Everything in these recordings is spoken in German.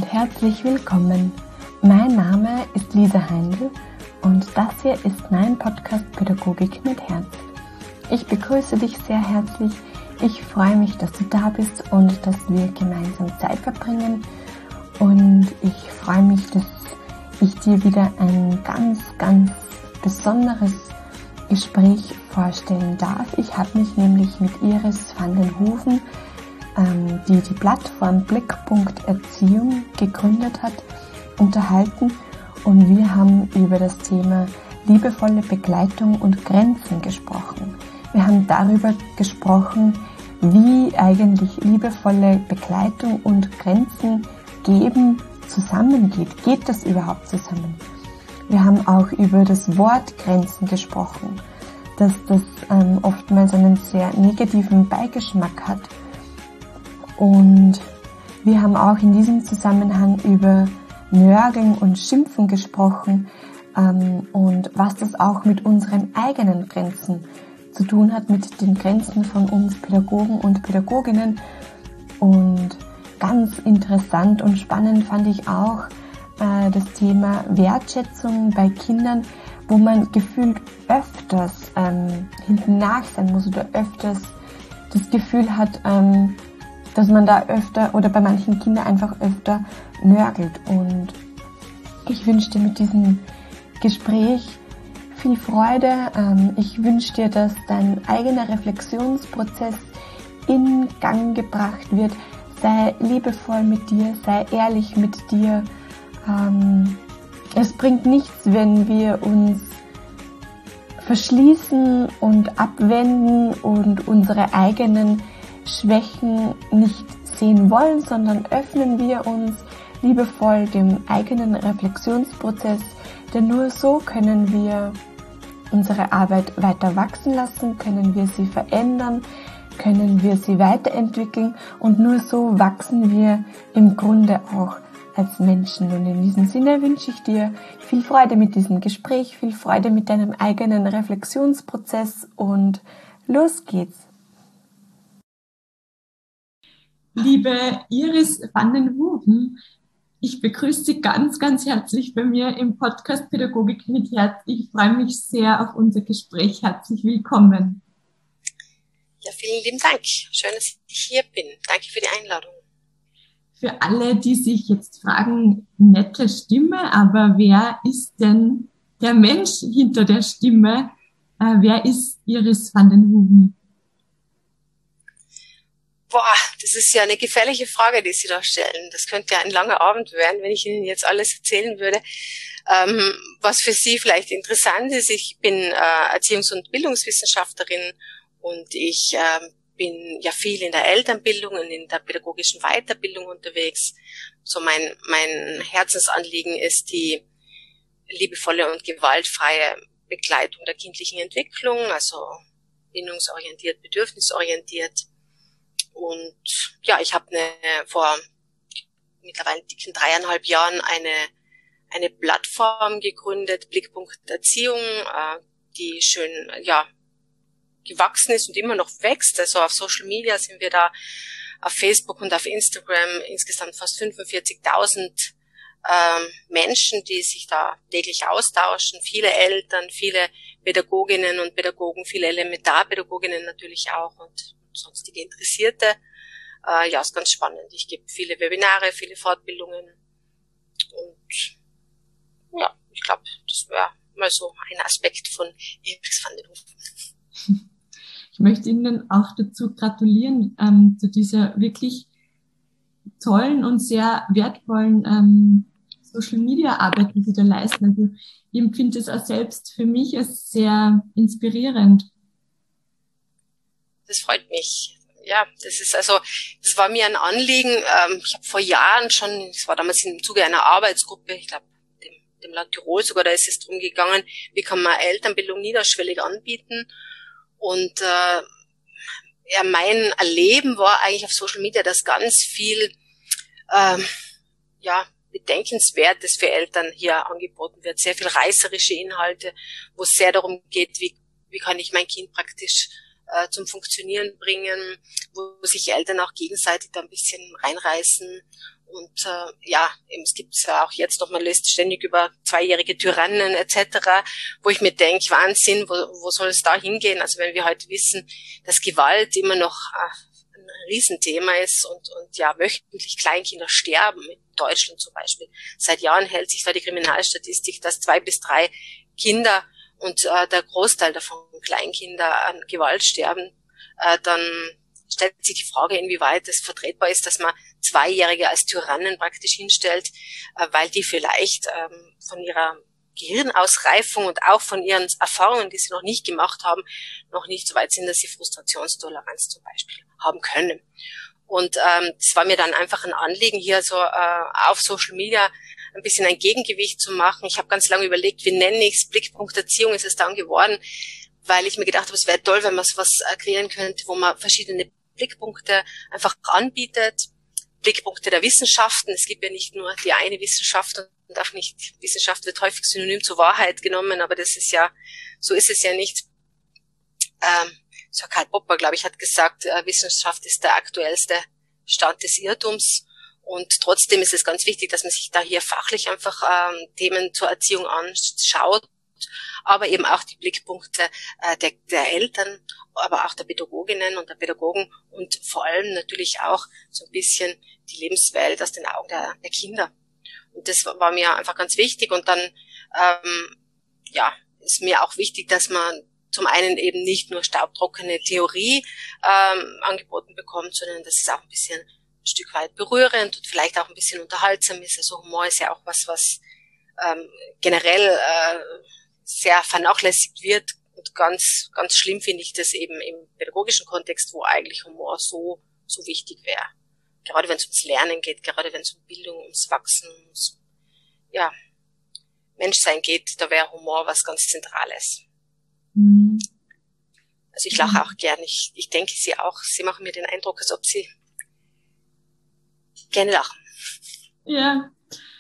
und herzlich willkommen. Mein Name ist Lisa Heindl und das hier ist mein Podcast Pädagogik mit Herz. Ich begrüße dich sehr herzlich. Ich freue mich, dass du da bist und dass wir gemeinsam Zeit verbringen. Und ich freue mich, dass ich dir wieder ein ganz besonderes Gespräch vorstellen darf. Ich habe mich nämlich mit Iris van den Hoeven, die die Plattform Blickpunkt Erziehung gegründet hat, unterhalten und wir haben über das Thema liebevolle Begleitung und Grenzen gesprochen. Wir haben darüber gesprochen, wie eigentlich liebevolle Begleitung und Grenzen geben zusammengeht. Geht das überhaupt zusammen? Wir haben auch über das Wort Grenzen gesprochen, dass das oftmals einen sehr negativen Beigeschmack hat. Und wir haben auch in diesem Zusammenhang über Nörgeln und Schimpfen gesprochen und was das auch mit unseren eigenen Grenzen zu tun hat, mit den Grenzen von uns Pädagogen und Pädagoginnen. Und ganz interessant und spannend fand ich auch das Thema Wertschätzung bei Kindern, wo man gefühlt öfters hinten nach sein muss oder öfters das Gefühl hat, dass man da öfter oder bei manchen Kindern einfach öfter nörgelt. Und ich wünsche dir mit diesem Gespräch viel Freude. Ich wünsche dir, dass dein eigener Reflexionsprozess in Gang gebracht wird. Sei liebevoll mit dir, sei ehrlich mit dir. Es bringt nichts, wenn wir uns verschließen und abwenden und unsere eigenen Schwächen nicht sehen wollen, sondern öffnen wir uns liebevoll dem eigenen Reflexionsprozess, denn nur so können wir unsere Arbeit weiter wachsen lassen, können wir sie verändern, können wir sie weiterentwickeln und nur so wachsen wir im Grunde auch als Menschen. Und in diesem Sinne wünsche ich dir viel Freude mit diesem Gespräch, viel Freude mit deinem eigenen Reflexionsprozess und los geht's. Liebe Iris van den Hoeven, ich begrüße Sie ganz herzlich bei mir im Podcast Pädagogik mit Herz. Ich freue mich sehr auf unser Gespräch. Herzlich willkommen. Ja, vielen lieben Dank. Schön, dass ich hier bin. Danke für die Einladung. Für alle, die sich jetzt fragen, nette Stimme, aber wer ist denn der Mensch hinter der Stimme? Wer ist Iris van den Hoeven? Boah, das ist ja eine gefährliche Frage, die Sie da stellen. Das könnte ja ein langer Abend werden, wenn ich Ihnen jetzt alles erzählen würde. Was für Sie vielleicht interessant ist, ich bin Erziehungs- und Bildungswissenschaftlerin und ich bin ja viel in der Elternbildung und in der pädagogischen Weiterbildung unterwegs. So mein Herzensanliegen ist die liebevolle und gewaltfreie Begleitung der kindlichen Entwicklung, also bindungsorientiert, bedürfnisorientiert. Und ja, ich habe vor mittlerweile dicken 3,5 Jahren eine Plattform gegründet, Blickpunkt Erziehung, die schön gewachsen ist und immer noch wächst. Also auf Social Media sind wir da, auf Facebook und auf Instagram insgesamt fast 45.000 Menschen, die sich da täglich austauschen. Viele Eltern, viele Pädagoginnen und Pädagogen, viele Elementarpädagoginnen natürlich auch und sonstige Interessierte. Ja, ist ganz spannend. Ich gebe viele Webinare, viele Fortbildungen und ja, ich glaube, das wäre mal so ein Aspekt von Iris van den Hoeven. Ich möchte Ihnen auch dazu gratulieren, zu dieser wirklich tollen und sehr wertvollen Social-Media-Arbeit, die Sie da leisten. Also ich empfinde es auch selbst für mich als sehr inspirierend. Das freut mich. Ja, das war mir ein Anliegen. Ich habe vor Jahren schon, das war damals im Zuge einer Arbeitsgruppe, ich glaube, dem Land Tirol sogar, da ist es drum gegangen, wie kann man Elternbildung niederschwellig anbieten. Und mein Erleben war eigentlich auf Social Media, dass ganz viel Bedenkenswertes für Eltern hier angeboten wird. Sehr viel reißerische Inhalte, wo es sehr darum geht, wie kann ich mein Kind praktisch zum Funktionieren bringen, wo sich Eltern auch gegenseitig da ein bisschen reinreißen Und es gibt ja auch jetzt noch, man liest ständig über 2-jährige Tyrannen etc., wo ich mir denke, Wahnsinn, wo soll es da hingehen? Also wenn wir heute wissen, dass Gewalt immer noch ein Riesenthema ist und wöchentlich Kleinkinder sterben, in Deutschland zum Beispiel. Seit Jahren hält sich da die Kriminalstatistik, dass 2 bis 3 Kinder und der Großteil davon Kleinkinder an Gewalt sterben, dann stellt sich die Frage, inwieweit es vertretbar ist, dass man 2-Jährige als Tyrannen praktisch hinstellt, weil die vielleicht von ihrer Gehirnausreifung und auch von ihren Erfahrungen, die sie noch nicht gemacht haben, noch nicht so weit sind, dass sie Frustrationstoleranz zum Beispiel haben können. Und das war mir dann einfach ein Anliegen, hier so auf Social Media ein bisschen ein Gegengewicht zu machen. Ich habe ganz lange überlegt, wie nenne ich es, Blickpunkt Erziehung ist es dann geworden, weil ich mir gedacht habe, es wäre toll, wenn man sowas kreieren könnte, wo man verschiedene Blickpunkte einfach anbietet, Blickpunkte der Wissenschaften. Es gibt ja nicht nur die eine Wissenschaft und auch nicht, Wissenschaft wird häufig synonym zur Wahrheit genommen, aber das ist ja, so ist es ja nicht. So Karl Popper, glaube ich, hat gesagt, Wissenschaft ist der aktuellste Stand des Irrtums. Und trotzdem ist es ganz wichtig, dass man sich da hier fachlich einfach Themen zur Erziehung anschaut, aber eben auch die Blickpunkte der Eltern, aber auch der Pädagoginnen und der Pädagogen und vor allem natürlich auch so ein bisschen die Lebenswelt aus den Augen der Kinder. Und das war mir einfach ganz wichtig. Und dann ist mir auch wichtig, dass man zum einen eben nicht nur staubtrockene Theorie angeboten bekommt, sondern dass es auch ein bisschen ein Stück weit berührend und vielleicht auch ein bisschen unterhaltsam ist. Also Humor ist ja auch was generell sehr vernachlässigt wird. Und ganz, ganz schlimm finde ich das eben im pädagogischen Kontext, wo eigentlich Humor so wichtig wäre. Gerade wenn es ums Lernen geht, gerade wenn es um Bildung, ums Wachsen, ums Menschsein geht, da wäre Humor was ganz Zentrales. Mhm. Also ich lache auch gern. Ich denke, Sie auch. Sie machen mir den Eindruck, als ob Sie gerne lachen. Ja.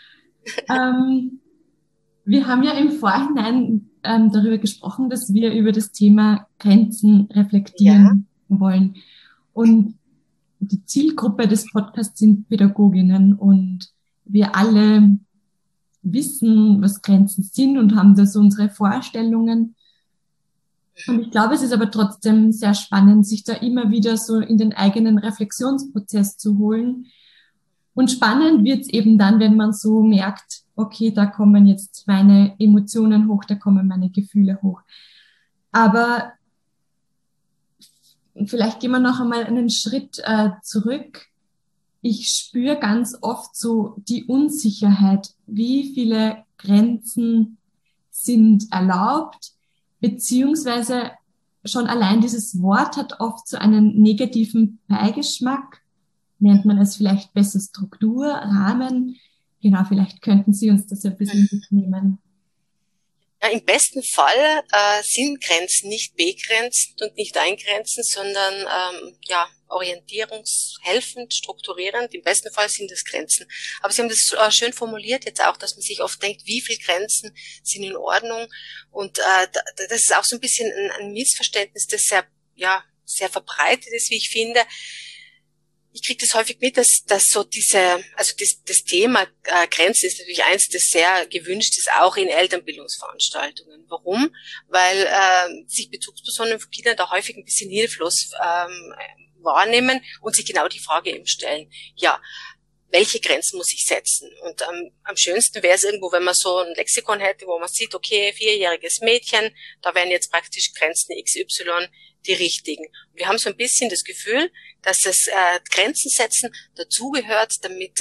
Wir haben ja im Vorhinein darüber gesprochen, dass wir über das Thema Grenzen reflektieren wollen. Und die Zielgruppe des Podcasts sind Pädagoginnen und wir alle wissen, was Grenzen sind und haben da so unsere Vorstellungen. Und ich glaube, es ist aber trotzdem sehr spannend, sich da immer wieder so in den eigenen Reflexionsprozess zu holen. Und spannend wird's eben dann, wenn man so merkt, okay, da kommen jetzt meine Emotionen hoch, da kommen meine Gefühle hoch. Aber vielleicht gehen wir noch einmal einen Schritt zurück. Ich spüre ganz oft so die Unsicherheit, wie viele Grenzen sind erlaubt, beziehungsweise schon allein dieses Wort hat oft so einen negativen Beigeschmack. Nennt man es vielleicht besser Struktur, Rahmen? Genau, vielleicht könnten Sie uns das ein bisschen mitnehmen. Ja, im besten Fall sind Grenzen nicht begrenzend und nicht eingrenzend, sondern orientierungshelfend, strukturierend. Im besten Fall sind es Grenzen. Aber Sie haben das schön formuliert jetzt auch, dass man sich oft denkt, wie viele Grenzen sind in Ordnung. Und das ist auch so ein bisschen ein Missverständnis, das sehr verbreitet ist, wie ich finde. Ich kriege das häufig mit, dass so das Thema Grenzen ist natürlich eins, das sehr gewünscht ist, auch in Elternbildungsveranstaltungen. Warum? Weil sich Bezugspersonen von Kindern da häufig ein bisschen hilflos wahrnehmen und sich genau die Frage eben stellen, ja, welche Grenzen muss ich setzen? Und am schönsten wäre es irgendwo, wenn man so ein Lexikon hätte, wo man sieht, okay, 4-jähriges Mädchen, da wären jetzt praktisch Grenzen XY die richtigen. Und wir haben so ein bisschen das Gefühl, dass das Grenzen setzen dazugehört, damit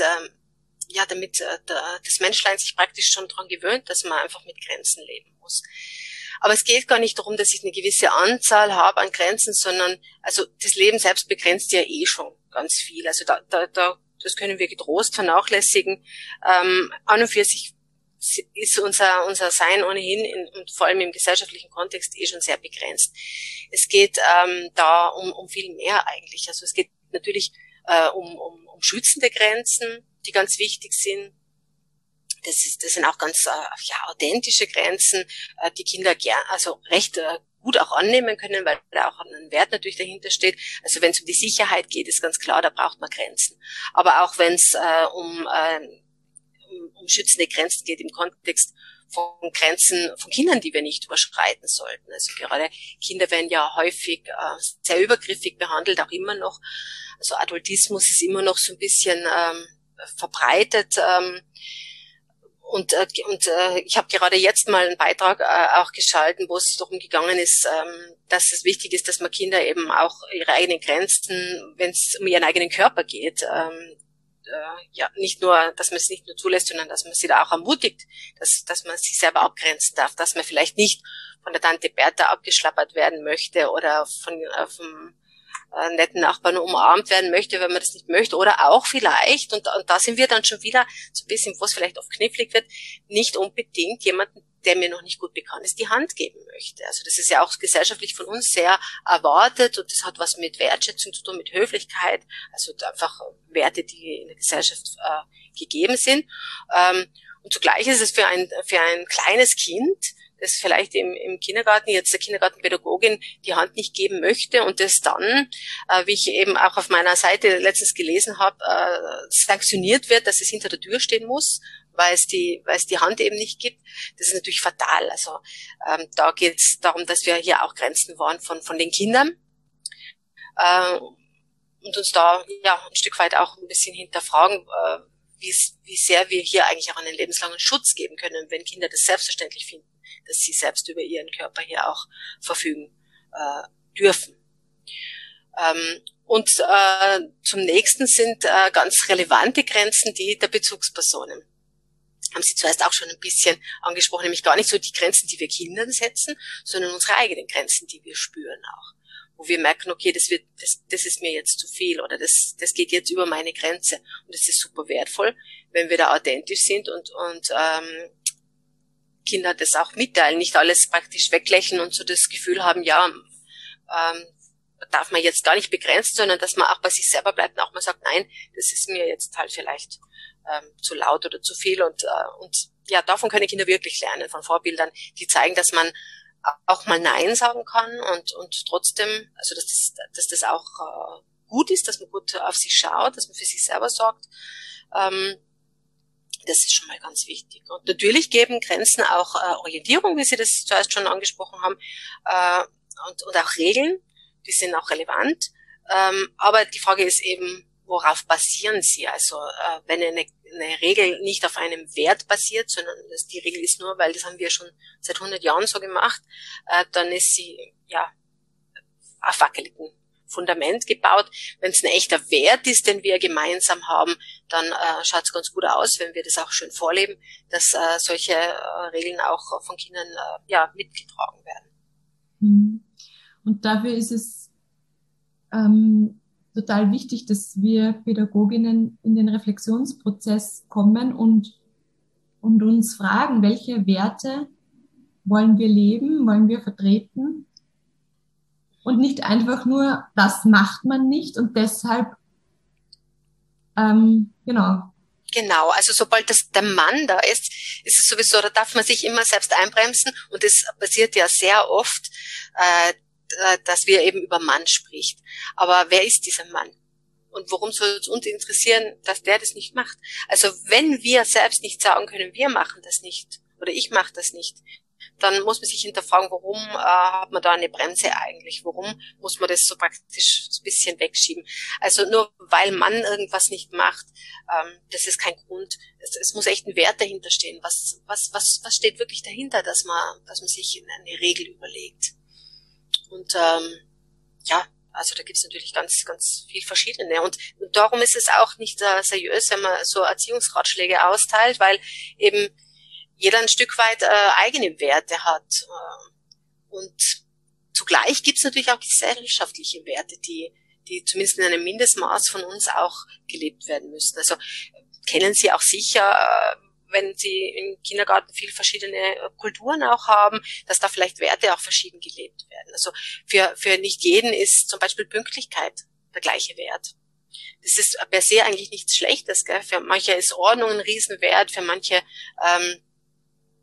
das Menschlein sich praktisch schon daran gewöhnt, dass man einfach mit Grenzen leben muss. Aber es geht gar nicht darum, dass ich eine gewisse Anzahl habe an Grenzen, sondern also das Leben selbst begrenzt ja schon ganz viel. Also das können wir getrost vernachlässigen. An und für sich ist unser Sein ohnehin und vor allem im gesellschaftlichen Kontext schon sehr begrenzt. Es geht da um viel mehr eigentlich. Also es geht natürlich um schützende Grenzen, die ganz wichtig sind. Das sind auch ganz authentische Grenzen, die Kinder recht gut auch annehmen können, weil da auch ein Wert natürlich dahinter steht. Also wenn es um die Sicherheit geht, ist ganz klar, da braucht man Grenzen. Aber auch wenn es um schützende Grenzen geht im Kontext von Grenzen von Kindern, die wir nicht überschreiten sollten. Also gerade Kinder werden ja häufig sehr übergriffig behandelt, auch immer noch. Also Adultismus ist immer noch so ein bisschen verbreitet. Und ich habe gerade jetzt mal einen Beitrag auch geschalten, wo es darum gegangen ist, dass es wichtig ist, dass man Kinder eben auch ihre eigenen Grenzen, wenn es um ihren eigenen Körper geht, nicht nur, dass man es nicht nur zulässt, sondern dass man sie da auch ermutigt, dass man sich selber abgrenzen darf, dass man vielleicht nicht von der Tante Bertha abgeschlappert werden möchte oder vom netten Nachbarn umarmt werden möchte, wenn man das nicht möchte, oder auch vielleicht, und da sind wir dann schon wieder so ein bisschen, wo es vielleicht oft knifflig wird, nicht unbedingt jemanden, der mir noch nicht gut bekannt ist, die Hand geben möchte. Also das ist ja auch gesellschaftlich von uns sehr erwartet und das hat was mit Wertschätzung zu tun, mit Höflichkeit, also einfach Werte, die in der Gesellschaft gegeben sind. Und zugleich ist es für ein kleines Kind, das vielleicht im Kindergarten jetzt der Kindergartenpädagogin die Hand nicht geben möchte und das dann, wie ich eben auch auf meiner Seite letztens gelesen habe, sanktioniert wird, dass es hinter der Tür stehen muss, weil es die Hand eben nicht gibt. Das ist natürlich fatal. Also da geht es darum, dass wir hier auch Grenzen wahren von den Kindern und uns da ja ein Stück weit auch ein bisschen hinterfragen, wie sehr wir hier eigentlich auch einen lebenslangen Schutz geben können, wenn Kinder das selbstverständlich finden, dass sie selbst über ihren Körper hier auch verfügen dürfen. Und zum nächsten sind ganz relevante Grenzen die der Bezugspersonen. Haben Sie zuerst auch schon ein bisschen angesprochen, nämlich gar nicht so die Grenzen, die wir Kindern setzen, sondern unsere eigenen Grenzen, die wir spüren auch. Wo wir merken, okay, das ist mir jetzt zu viel oder das geht jetzt über meine Grenze. Und es ist super wertvoll, wenn wir da authentisch sind und Kinder das auch mitteilen, nicht alles praktisch weglächeln und so das Gefühl haben, ja, darf man jetzt gar nicht begrenzen, sondern dass man auch bei sich selber bleibt und auch mal sagt, nein, das ist mir jetzt halt vielleicht zu laut oder zu viel und ja, davon können Kinder wirklich lernen, von Vorbildern, die zeigen, dass man auch mal Nein sagen kann und trotzdem, also dass das auch gut ist, dass man gut auf sich schaut, dass man für sich selber sorgt. Das ist schon mal ganz wichtig. Und natürlich geben Grenzen auch Orientierung, wie Sie das zuerst schon angesprochen haben, und auch Regeln, die sind auch relevant. Aber die Frage ist eben, worauf basieren sie? Also wenn eine Regel nicht auf einem Wert basiert, sondern die Regel ist nur, weil das haben wir schon seit 100 Jahren so gemacht, dann ist sie ja auf wackeligen Fundament gebaut. Wenn es ein echter Wert ist, den wir gemeinsam haben, dann schaut es ganz gut aus, wenn wir das auch schön vorleben, dass solche Regeln auch von Kindern mitgetragen werden. Und dafür ist es total wichtig, dass wir Pädagoginnen in den Reflexionsprozess kommen und uns fragen, welche Werte wollen wir leben, wollen wir vertreten und nicht einfach nur, das macht man nicht und deshalb, genau. Genau, also sobald der Mann da ist es sowieso, da darf man sich immer selbst einbremsen und es passiert ja sehr oft, dass wir eben über Mann spricht. Aber wer ist dieser Mann? Und warum soll es uns interessieren, dass der das nicht macht? Also wenn wir selbst nicht sagen können, wir machen das nicht oder ich mache das nicht, dann muss man sich hinterfragen, warum hat man da eine Bremse eigentlich? Warum muss man das so praktisch so ein bisschen wegschieben? Also nur weil man irgendwas nicht macht, das ist kein Grund. Es muss echt ein Wert dahinter stehen. Was steht wirklich dahinter, dass man sich eine Regel überlegt? Und also da gibt's natürlich ganz, ganz viel Verschiedene. Und darum ist es auch nicht seriös, wenn man so Erziehungsratschläge austeilt, weil eben jeder ein Stück weit eigene Werte hat. Und zugleich gibt's natürlich auch gesellschaftliche Werte, die zumindest in einem Mindestmaß von uns auch gelebt werden müssen. Also kennen Sie auch sicher, wenn Sie im Kindergarten viel verschiedene Kulturen auch haben, dass da vielleicht Werte auch verschieden gelebt werden. Also für nicht jeden ist zum Beispiel Pünktlichkeit der gleiche Wert. Das ist per se eigentlich nichts Schlechtes, gell? Für manche ist Ordnung ein Riesenwert, für manche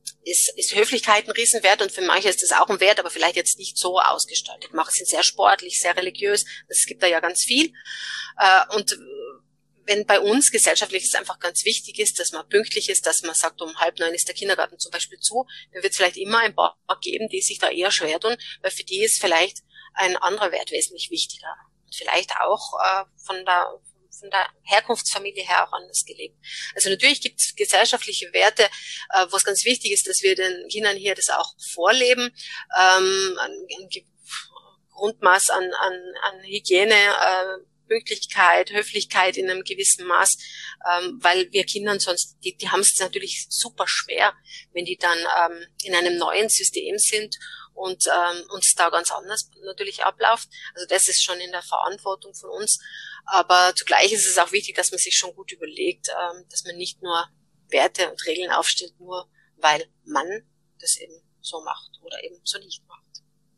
ist Höflichkeit ein Riesenwert und für manche ist das auch ein Wert, aber vielleicht jetzt nicht so ausgestaltet. Manche sind sehr sportlich, sehr religiös, es gibt da ja ganz viel. Und wenn bei uns gesellschaftlich es einfach ganz wichtig ist, dass man pünktlich ist, dass man sagt, um 8:30 ist der Kindergarten zum Beispiel zu, dann wird es vielleicht immer ein paar geben, die sich da eher schwer tun, weil für die ist vielleicht ein anderer Wert wesentlich wichtiger. Und vielleicht auch von der Herkunftsfamilie her auch anders gelebt. Also natürlich gibt es gesellschaftliche Werte, wo es ganz wichtig ist, dass wir den Kindern hier das auch vorleben, ein Grundmaß an Hygiene, Pünktlichkeit, Höflichkeit in einem gewissen Maß, weil wir Kindern sonst, die haben es natürlich super schwer, wenn die dann in einem neuen System sind und uns da ganz anders natürlich abläuft. Also das ist schon in der Verantwortung von uns. Aber zugleich ist es auch wichtig, dass man sich schon gut überlegt, dass man nicht nur Werte und Regeln aufstellt, nur weil man das eben so macht oder eben so nicht macht.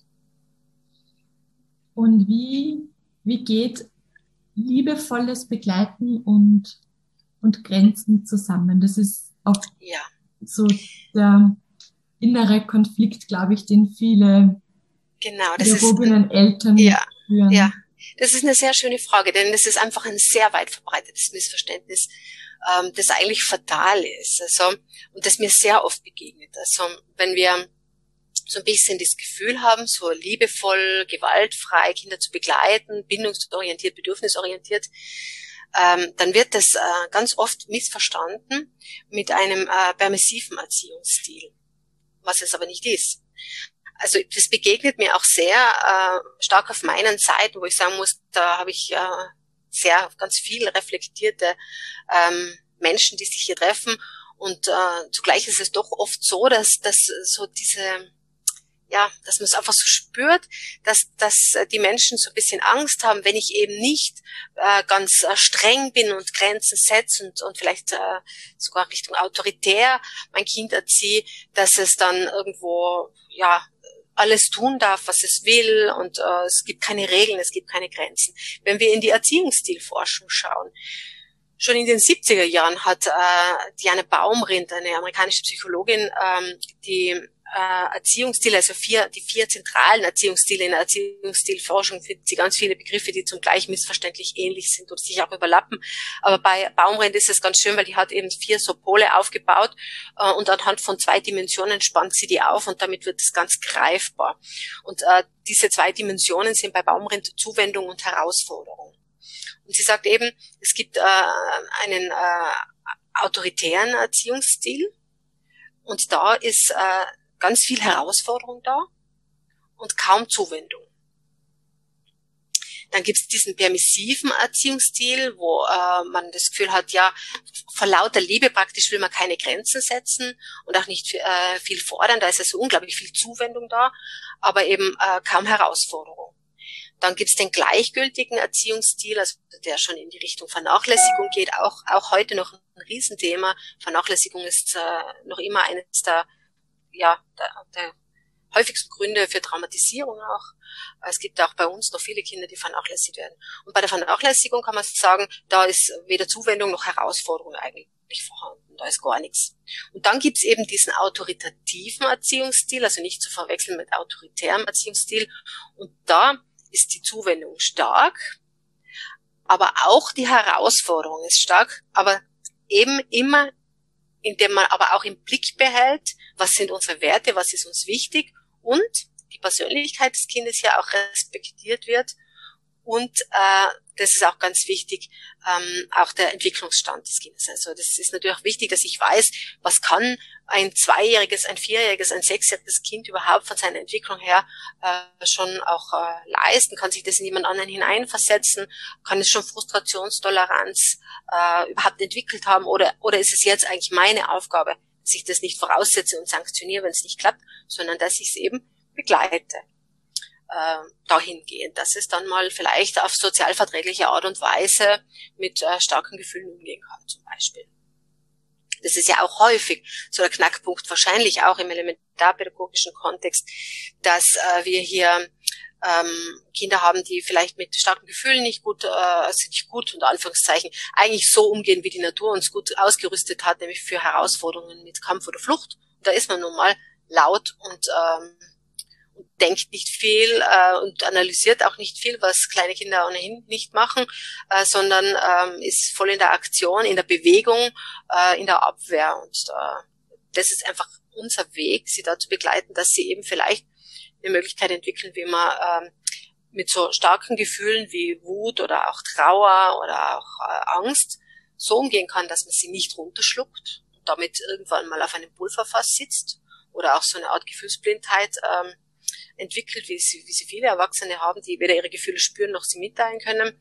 Und wie geht liebevolles Begleiten und Grenzen zusammen? Das ist auch so der innere Konflikt, glaube ich, den viele Pädagoginnen, Eltern führen. Ja, das ist eine sehr schöne Frage, denn das ist einfach ein sehr weit verbreitetes Missverständnis, das eigentlich fatal ist, also, und das mir sehr oft begegnet. Also, wenn wir so ein bisschen das Gefühl haben, so liebevoll, gewaltfrei Kinder zu begleiten, bindungsorientiert, bedürfnisorientiert, dann wird das ganz oft missverstanden mit einem permissiven Erziehungsstil, was es aber nicht ist. Also das begegnet mir auch sehr stark auf meinen Seiten, wo ich sagen muss, da habe ich ganz viel reflektierte Menschen, die sich hier treffen, und zugleich ist es doch oft so, dass so dass man es einfach so spürt, dass die Menschen so ein bisschen Angst haben, wenn ich eben nicht ganz streng bin und Grenzen setze und vielleicht sogar Richtung autoritär mein Kind erziehe, dass es dann irgendwo alles tun darf, was es will, und es gibt keine Regeln, es gibt keine Grenzen. Wenn wir in die Erziehungsstilforschung schauen, schon in den 70er Jahren hat Diana Baumrind, eine amerikanische Psychologin, die Erziehungsstile, also die vier zentralen Erziehungsstile in der Erziehungsstilforschung, findet sie ganz viele Begriffe, die zum Gleich missverständlich ähnlich sind oder sich auch überlappen. Aber bei Baumrind ist es ganz schön, weil die hat eben 4 so Pole aufgebaut und anhand von 2 Dimensionen spannt sie die auf und damit wird es ganz greifbar. Und diese 2 Dimensionen sind bei Baumrind Zuwendung und Herausforderung. Und sie sagt eben, es gibt einen autoritären Erziehungsstil und da ist ganz viel Herausforderung da und kaum Zuwendung. Dann gibt es diesen permissiven Erziehungsstil, wo man das Gefühl hat, vor lauter Liebe praktisch will man keine Grenzen setzen und auch nicht viel fordern. Da ist also unglaublich viel Zuwendung da, aber eben kaum Herausforderung. Dann gibt's den gleichgültigen Erziehungsstil, also der schon in die Richtung Vernachlässigung geht, auch heute noch ein Riesenthema. Vernachlässigung ist noch immer eines der häufigsten Gründe für Traumatisierung auch. Es gibt auch bei uns noch viele Kinder, die vernachlässigt werden. Und bei der Vernachlässigung kann man sagen, da ist weder Zuwendung noch Herausforderung eigentlich vorhanden. Da ist gar nichts. Und dann gibt's eben diesen autoritativen Erziehungsstil, also nicht zu verwechseln mit autoritärem Erziehungsstil. Und da ist die Zuwendung stark, aber auch die Herausforderung ist stark, aber eben immer, indem man aber auch im Blick behält, was sind unsere Werte, was ist uns wichtig und die Persönlichkeit des Kindes ja auch respektiert wird. Und das ist auch ganz wichtig, auch der Entwicklungsstand des Kindes. Also das ist natürlich auch wichtig, dass ich weiß, was kann ein 2-jähriges, ein 4-jähriges, ein 6-jähriges Kind überhaupt von seiner Entwicklung her schon auch leisten, kann sich das in jemand anderen hineinversetzen, kann es schon Frustrationstoleranz überhaupt entwickelt haben oder ist es jetzt eigentlich meine Aufgabe, dass ich das nicht voraussetze und sanktioniere, wenn es nicht klappt, sondern dass ich es eben begleite. Dahingehend, dass es dann mal vielleicht auf sozialverträgliche Art und Weise mit starken Gefühlen umgehen kann, zum Beispiel. Das ist ja auch häufig so der Knackpunkt, wahrscheinlich auch im elementarpädagogischen Kontext, dass wir hier Kinder haben, die vielleicht mit starken Gefühlen nicht gut unter Anführungszeichen, eigentlich so umgehen, wie die Natur uns gut ausgerüstet hat, nämlich für Herausforderungen mit Kampf oder Flucht. da ist man nun mal laut und denkt nicht viel und analysiert auch nicht viel, was kleine Kinder ohnehin nicht machen, sondern ist voll in der Aktion, in der Bewegung, in der Abwehr. Und das ist einfach unser Weg, sie da zu begleiten, dass sie eben vielleicht eine Möglichkeit entwickeln, wie man mit so starken Gefühlen wie Wut oder auch Trauer oder auch Angst so umgehen kann, dass man sie nicht runterschluckt und damit irgendwann mal auf einem Pulverfass sitzt oder auch so eine Art Gefühlsblindheit entwickelt, wie sie viele Erwachsene haben, die weder ihre Gefühle spüren noch sie mitteilen können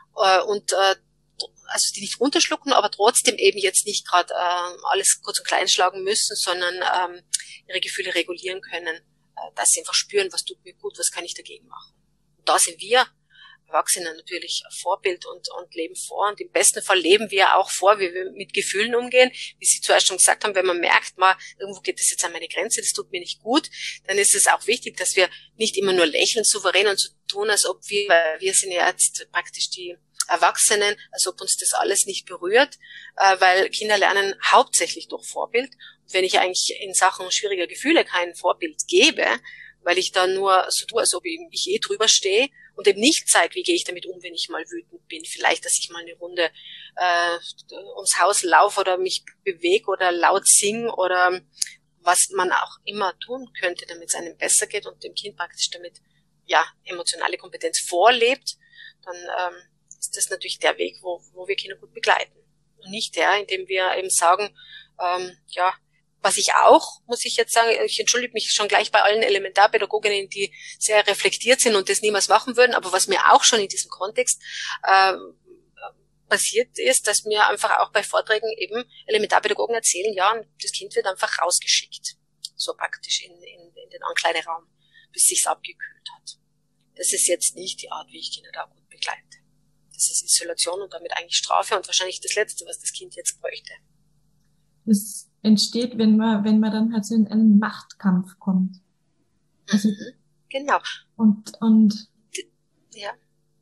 also die nicht runterschlucken, aber trotzdem eben jetzt nicht gerade alles kurz und klein schlagen müssen, sondern ihre Gefühle regulieren können, dass sie einfach spüren, was tut mir gut, was kann ich dagegen machen. Und da sind wir Erwachsene natürlich Vorbild und leben vor. Und im besten Fall leben wir auch vor, wie wir mit Gefühlen umgehen. Wie Sie zuerst schon gesagt haben, wenn man merkt, irgendwo geht das jetzt an meine Grenze, das tut mir nicht gut, dann ist es auch wichtig, dass wir nicht immer nur lächeln, souverän und so tun, als ob wir sind ja jetzt praktisch die Erwachsenen, als ob uns das alles nicht berührt, weil Kinder lernen hauptsächlich durch Vorbild. Und wenn ich eigentlich in Sachen schwieriger Gefühle kein Vorbild gebe, weil ich da nur so tue, als ob ich drüber stehe und eben nicht zeige, wie gehe ich damit um, wenn ich mal wütend bin. Vielleicht, dass ich mal eine Runde ums Haus laufe oder mich bewege oder laut singe oder was man auch immer tun könnte, damit es einem besser geht und dem Kind praktisch damit emotionale Kompetenz vorlebt, dann ist das natürlich der Weg, wo wir Kinder gut begleiten. Und nicht der, indem wir eben sagen, was ich auch, muss ich jetzt sagen, ich entschuldige mich schon gleich bei allen Elementarpädagoginnen, die sehr reflektiert sind und das niemals machen würden, aber was mir auch schon in diesem Kontext passiert ist, dass mir einfach auch bei Vorträgen eben Elementarpädagogen erzählen, das Kind wird einfach rausgeschickt, so praktisch in den Ankleideraum, bis sich's abgekühlt hat. Das ist jetzt nicht die Art, wie ich Kinder da gut begleite. Das ist Isolation und damit eigentlich Strafe und wahrscheinlich das Letzte, was das Kind jetzt bräuchte. Das entsteht, wenn man dann halt so in einen Machtkampf kommt. Also, genau. Und ja.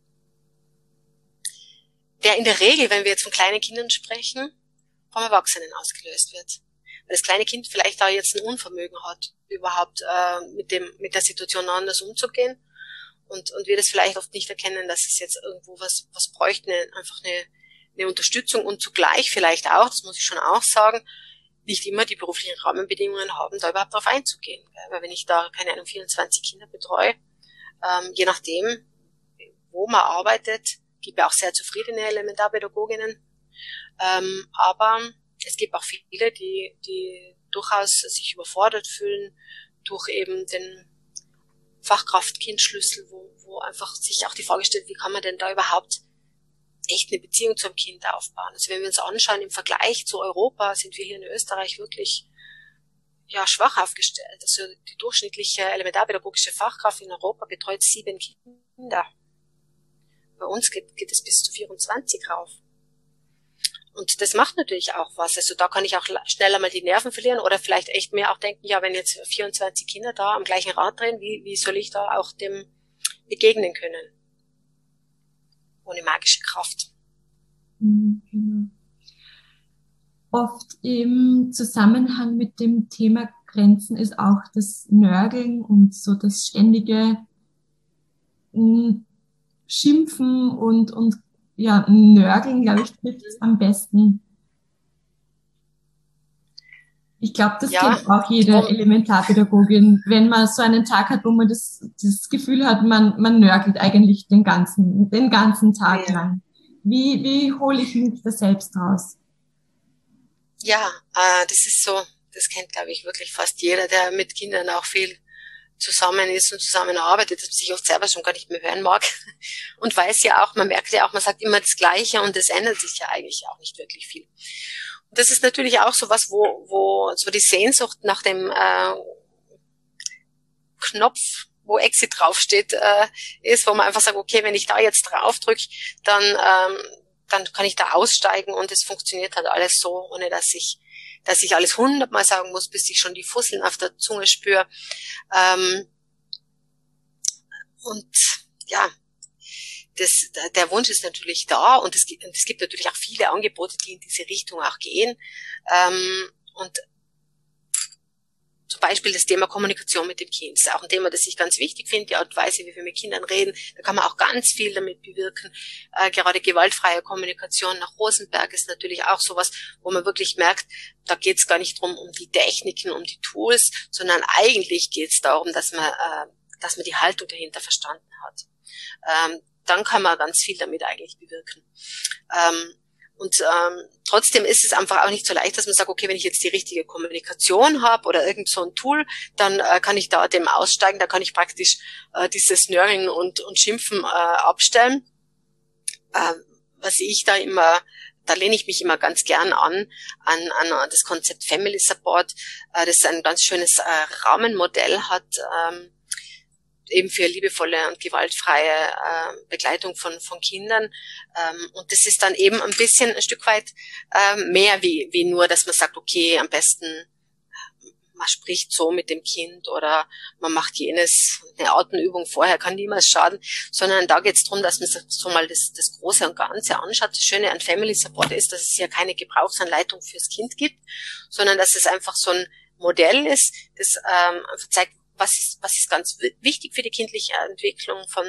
Der in der Regel, wenn wir jetzt von kleinen Kindern sprechen, vom Erwachsenen ausgelöst wird. Weil das kleine Kind vielleicht da jetzt ein Unvermögen hat, überhaupt mit der Situation anders umzugehen und wir das vielleicht oft nicht erkennen, dass es jetzt irgendwo was bräuchte, einfach eine Unterstützung und zugleich vielleicht auch, das muss ich schon auch sagen, nicht immer die beruflichen Rahmenbedingungen haben, da überhaupt drauf einzugehen. Weil wenn ich da, 24 Kinder betreue, je nachdem, wo man arbeitet, gibt ja auch sehr zufriedene Elementarpädagoginnen, aber es gibt auch viele, die durchaus sich überfordert fühlen durch eben den Fachkraft-Kind-Schlüssel, wo einfach sich auch die Frage stellt, wie kann man denn da überhaupt echt eine Beziehung zum Kind aufbauen. Also wenn wir uns anschauen, im Vergleich zu Europa sind wir hier in Österreich wirklich schwach aufgestellt. Also die durchschnittliche elementarpädagogische Fachkraft in Europa betreut 7 Kinder. Bei uns geht es bis zu 24 rauf. Und das macht natürlich auch was. Also da kann ich auch schneller mal die Nerven verlieren oder vielleicht echt mehr auch denken, wenn jetzt 24 Kinder da am gleichen Rad drehen, wie soll ich da auch dem begegnen können? Ohne magische Kraft. Genau. Oft im Zusammenhang mit dem Thema Grenzen ist auch das Nörgeln und so das ständige Schimpfen und Nörgeln, glaube ich, trifft es am besten. Ich glaube, das kennt auch jede Elementarpädagogin, wenn man so einen Tag hat, wo man das Gefühl hat, man nörgelt eigentlich den ganzen Tag lang. Wie hole ich mich da selbst raus? Ja, das ist so, das kennt, glaube ich, wirklich fast jeder, der mit Kindern auch viel zusammen ist und zusammenarbeitet, dass man sich oft selber schon gar nicht mehr hören mag und weiß ja auch, man merkt ja auch, man sagt immer das Gleiche und es ändert sich ja eigentlich auch nicht wirklich viel. Und das ist natürlich auch so was, wo so die Sehnsucht nach dem Knopf, wo Exit draufsteht, ist, wo man einfach sagt, okay, wenn ich da jetzt drauf drücke, dann kann ich da aussteigen und es funktioniert halt alles so, ohne dass ich alles 100-mal sagen muss, bis ich schon die Fusseln auf der Zunge spüre. Der Wunsch ist natürlich da und es gibt natürlich auch viele Angebote, die in diese Richtung auch gehen. Und zum Beispiel das Thema Kommunikation mit dem Kind. Das ist auch ein Thema, das ich ganz wichtig finde, die Art und Weise, wie wir mit Kindern reden. Da kann man auch ganz viel damit bewirken. Gerade gewaltfreie Kommunikation nach Rosenberg ist natürlich auch sowas, wo man wirklich merkt, da geht es gar nicht drum um die Techniken, um die Tools, sondern eigentlich geht es darum, dass man die Haltung dahinter verstanden hat. Dann kann man ganz viel damit eigentlich bewirken. Trotzdem ist es einfach auch nicht so leicht, dass man sagt, okay, wenn ich jetzt die richtige Kommunikation habe oder irgend so ein Tool, dann kann ich da dem aussteigen, da kann ich praktisch dieses Nörgeln und Schimpfen abstellen. Da lehne ich mich immer ganz gern an das Konzept Family Support, das ein ganz schönes Rahmenmodell hat, eben für liebevolle und gewaltfreie Begleitung von Kindern. Und das ist dann eben ein bisschen ein Stück weit mehr wie nur, dass man sagt, okay, am besten man spricht so mit dem Kind oder man macht jenes, eine Atemübung vorher kann niemals schaden, sondern da geht es darum, dass man sich so mal das Große und Ganze anschaut. Das Schöne an Family Support ist, dass es ja keine Gebrauchsanleitung fürs Kind gibt, sondern dass es einfach so ein Modell ist, das einfach zeigt, was ist ganz wichtig für die kindliche Entwicklung vom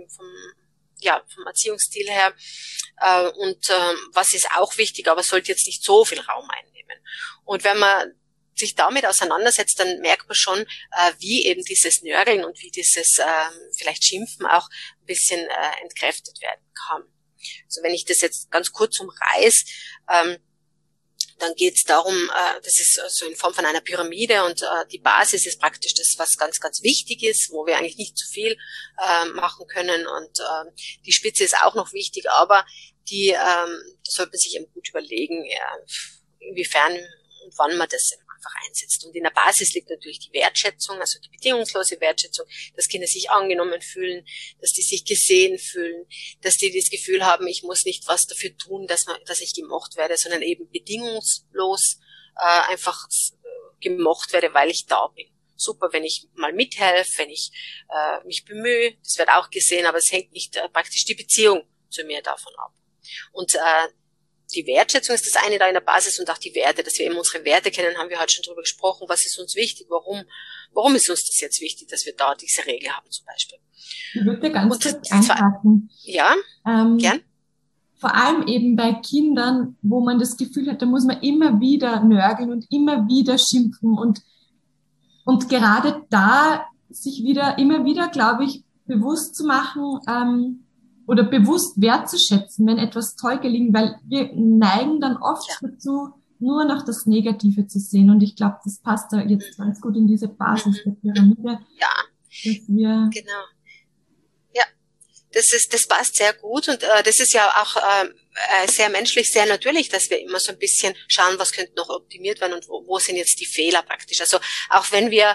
Erziehungsstil her und was ist auch wichtig, aber sollte jetzt nicht so viel Raum einnehmen. Und wenn man sich damit auseinandersetzt, dann merkt man schon, wie eben dieses Nörgeln und wie dieses vielleicht Schimpfen auch ein bisschen entkräftet werden kann. Also wenn ich das jetzt ganz kurz umreiß, dann geht es darum, das ist so in Form von einer Pyramide und die Basis ist praktisch das, was ganz, ganz wichtig ist, wo wir eigentlich nicht zu viel machen können und die Spitze ist auch noch wichtig, aber die sollte man sich eben gut überlegen, inwiefern und wann man das einfach einsetzt. Und in der Basis liegt natürlich die Wertschätzung, also die bedingungslose Wertschätzung, dass Kinder sich angenommen fühlen, dass die sich gesehen fühlen, dass die das Gefühl haben, ich muss nicht was dafür tun, dass ich gemocht werde, sondern eben bedingungslos einfach gemocht werde, weil ich da bin. Super, wenn ich mal mithelfe, wenn ich mich bemühe, das wird auch gesehen, aber es hängt nicht praktisch die Beziehung zu mir davon ab. Und die Wertschätzung ist das eine da in der Basis und auch die Werte, dass wir eben unsere Werte kennen, haben wir heute schon drüber gesprochen. Was ist uns wichtig? Warum ist uns das jetzt wichtig, dass wir da diese Regel haben zum Beispiel? Ich würde ganz kurz einhaken. Ja, gern. Vor allem eben bei Kindern, wo man das Gefühl hat, da muss man immer wieder nörgeln und immer wieder schimpfen und gerade da sich immer wieder, glaube ich, bewusst zu machen, oder bewusst wertzuschätzen, wenn etwas toll gelingt, weil wir neigen dann oft dazu, nur noch das Negative zu sehen. Und ich glaube, das passt da jetzt ganz gut in diese Basis der Pyramide. Ja, genau. Ja, das passt sehr gut und das ist ja auch sehr menschlich, sehr natürlich, dass wir immer so ein bisschen schauen, was könnte noch optimiert werden und wo sind jetzt die Fehler praktisch. Also auch wenn wir